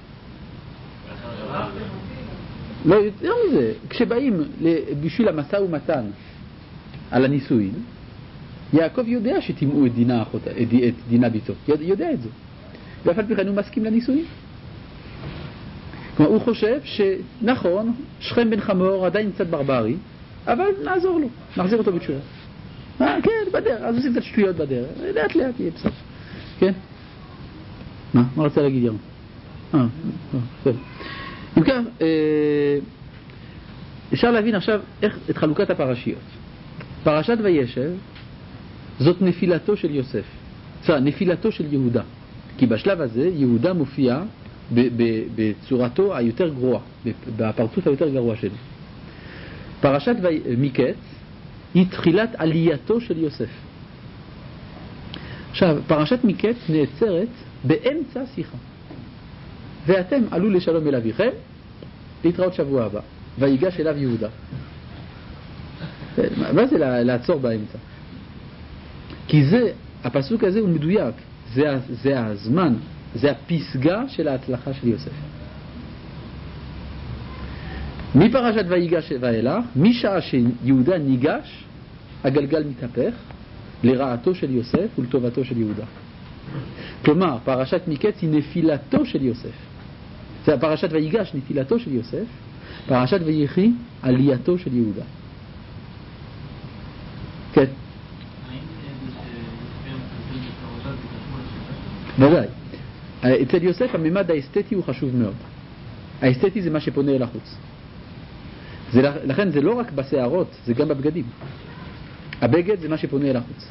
לא, יותר מזה, כשבאים בשביל המשא ומתן על הנישואין, יעקב יודע שתימאו את דינה, את דינה ביתו, יודע את זה. ואף על פי כן הוא מסכים לנישואין. כלומר, הוא חושב שנכון, שכם בן חמור עדיין קצת ברברי, אבל נעזור לו, נחזיר אותו בתשובה. אה, כן, בדרך, אז עושים קצת שטויות בדרך, לאט לאט יהיה בסדר. כן? מה? מה רצה להגיד ירון? אה, בסדר. אם כך, אפשר להבין עכשיו איך, את חלוקת הפרשיות. פרשת וישב זאת נפילתו של יוסף, זאת נפילתו של יהודה, כי בשלב הזה יהודה מופיע בצורתו היותר גרועה, בפרצוף היותר גרוע שלו. פרשת מקץ היא תחילת עלייתו של יוסף. עכשיו, פרשת מקץ נעצרת באמצע שיחה. ואתם עלו לשלום אל אביכם, להתראות שבוע הבא. ויגש אליו יהודה. מה זה לעצור באמצע? כי זה, הפסוק הזה הוא מדויק. זה, זה הזמן, זה הפסגה של ההצלחה של יוסף. מפרשת ויגש ואילך, משעה שיהודה ניגש, הגלגל מתהפך לרעתו של יוסף ולטובתו של יהודה. כלומר, פרשת מקץ היא נפילתו של יוסף. זה פרשת ויגש, נפילתו של יוסף. פרשת ויחי, עלייתו של יהודה. כן. ודאי. אצל יוסף הממד האסתטי הוא חשוב מאוד. האסתטי זה מה שפונה אל החוץ. זה, לכן זה לא רק בשערות, זה גם בבגדים. הבגד זה מה שפונה אל החוץ.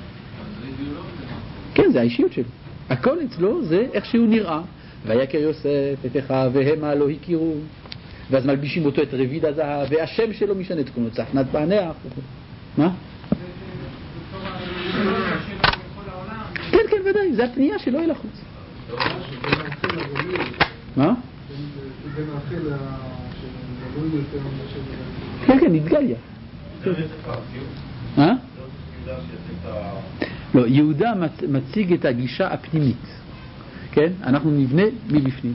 כן, זה האישיות שלו. הכל אצלו זה איך שהוא נראה. ויקר יוסף את אחיו והמה לא הכירו, ואז מלבישים אותו את רביד הזהב, והשם שלו משנה את כולו, צפנת פענח. מה? כן, כן, ודאי, זה הפנייה שלו אל החוץ. מה? כן, כן, נתגליה. מה? לא, יהודה מציג את הגישה הפנימית. כן? אנחנו נבנה מבפנים.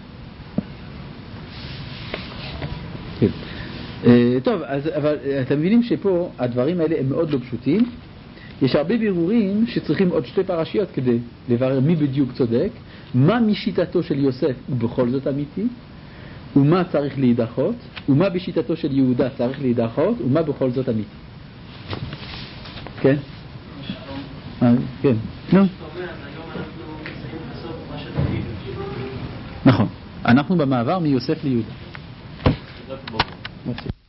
כן. טוב, אז, אבל אתם מבינים שפה הדברים האלה הם מאוד לא פשוטים. יש הרבה בירורים שצריכים עוד שתי פרשיות כדי לברר מי בדיוק צודק, מה משיטתו של יוסף הוא בכל זאת אמיתי, ומה צריך להידחות, ומה בשיטתו של יהודה צריך להידחות, ומה בכל זאת אמיתי. כן? כן. נו. נכון. אנחנו במעבר מיוסף ליהודה.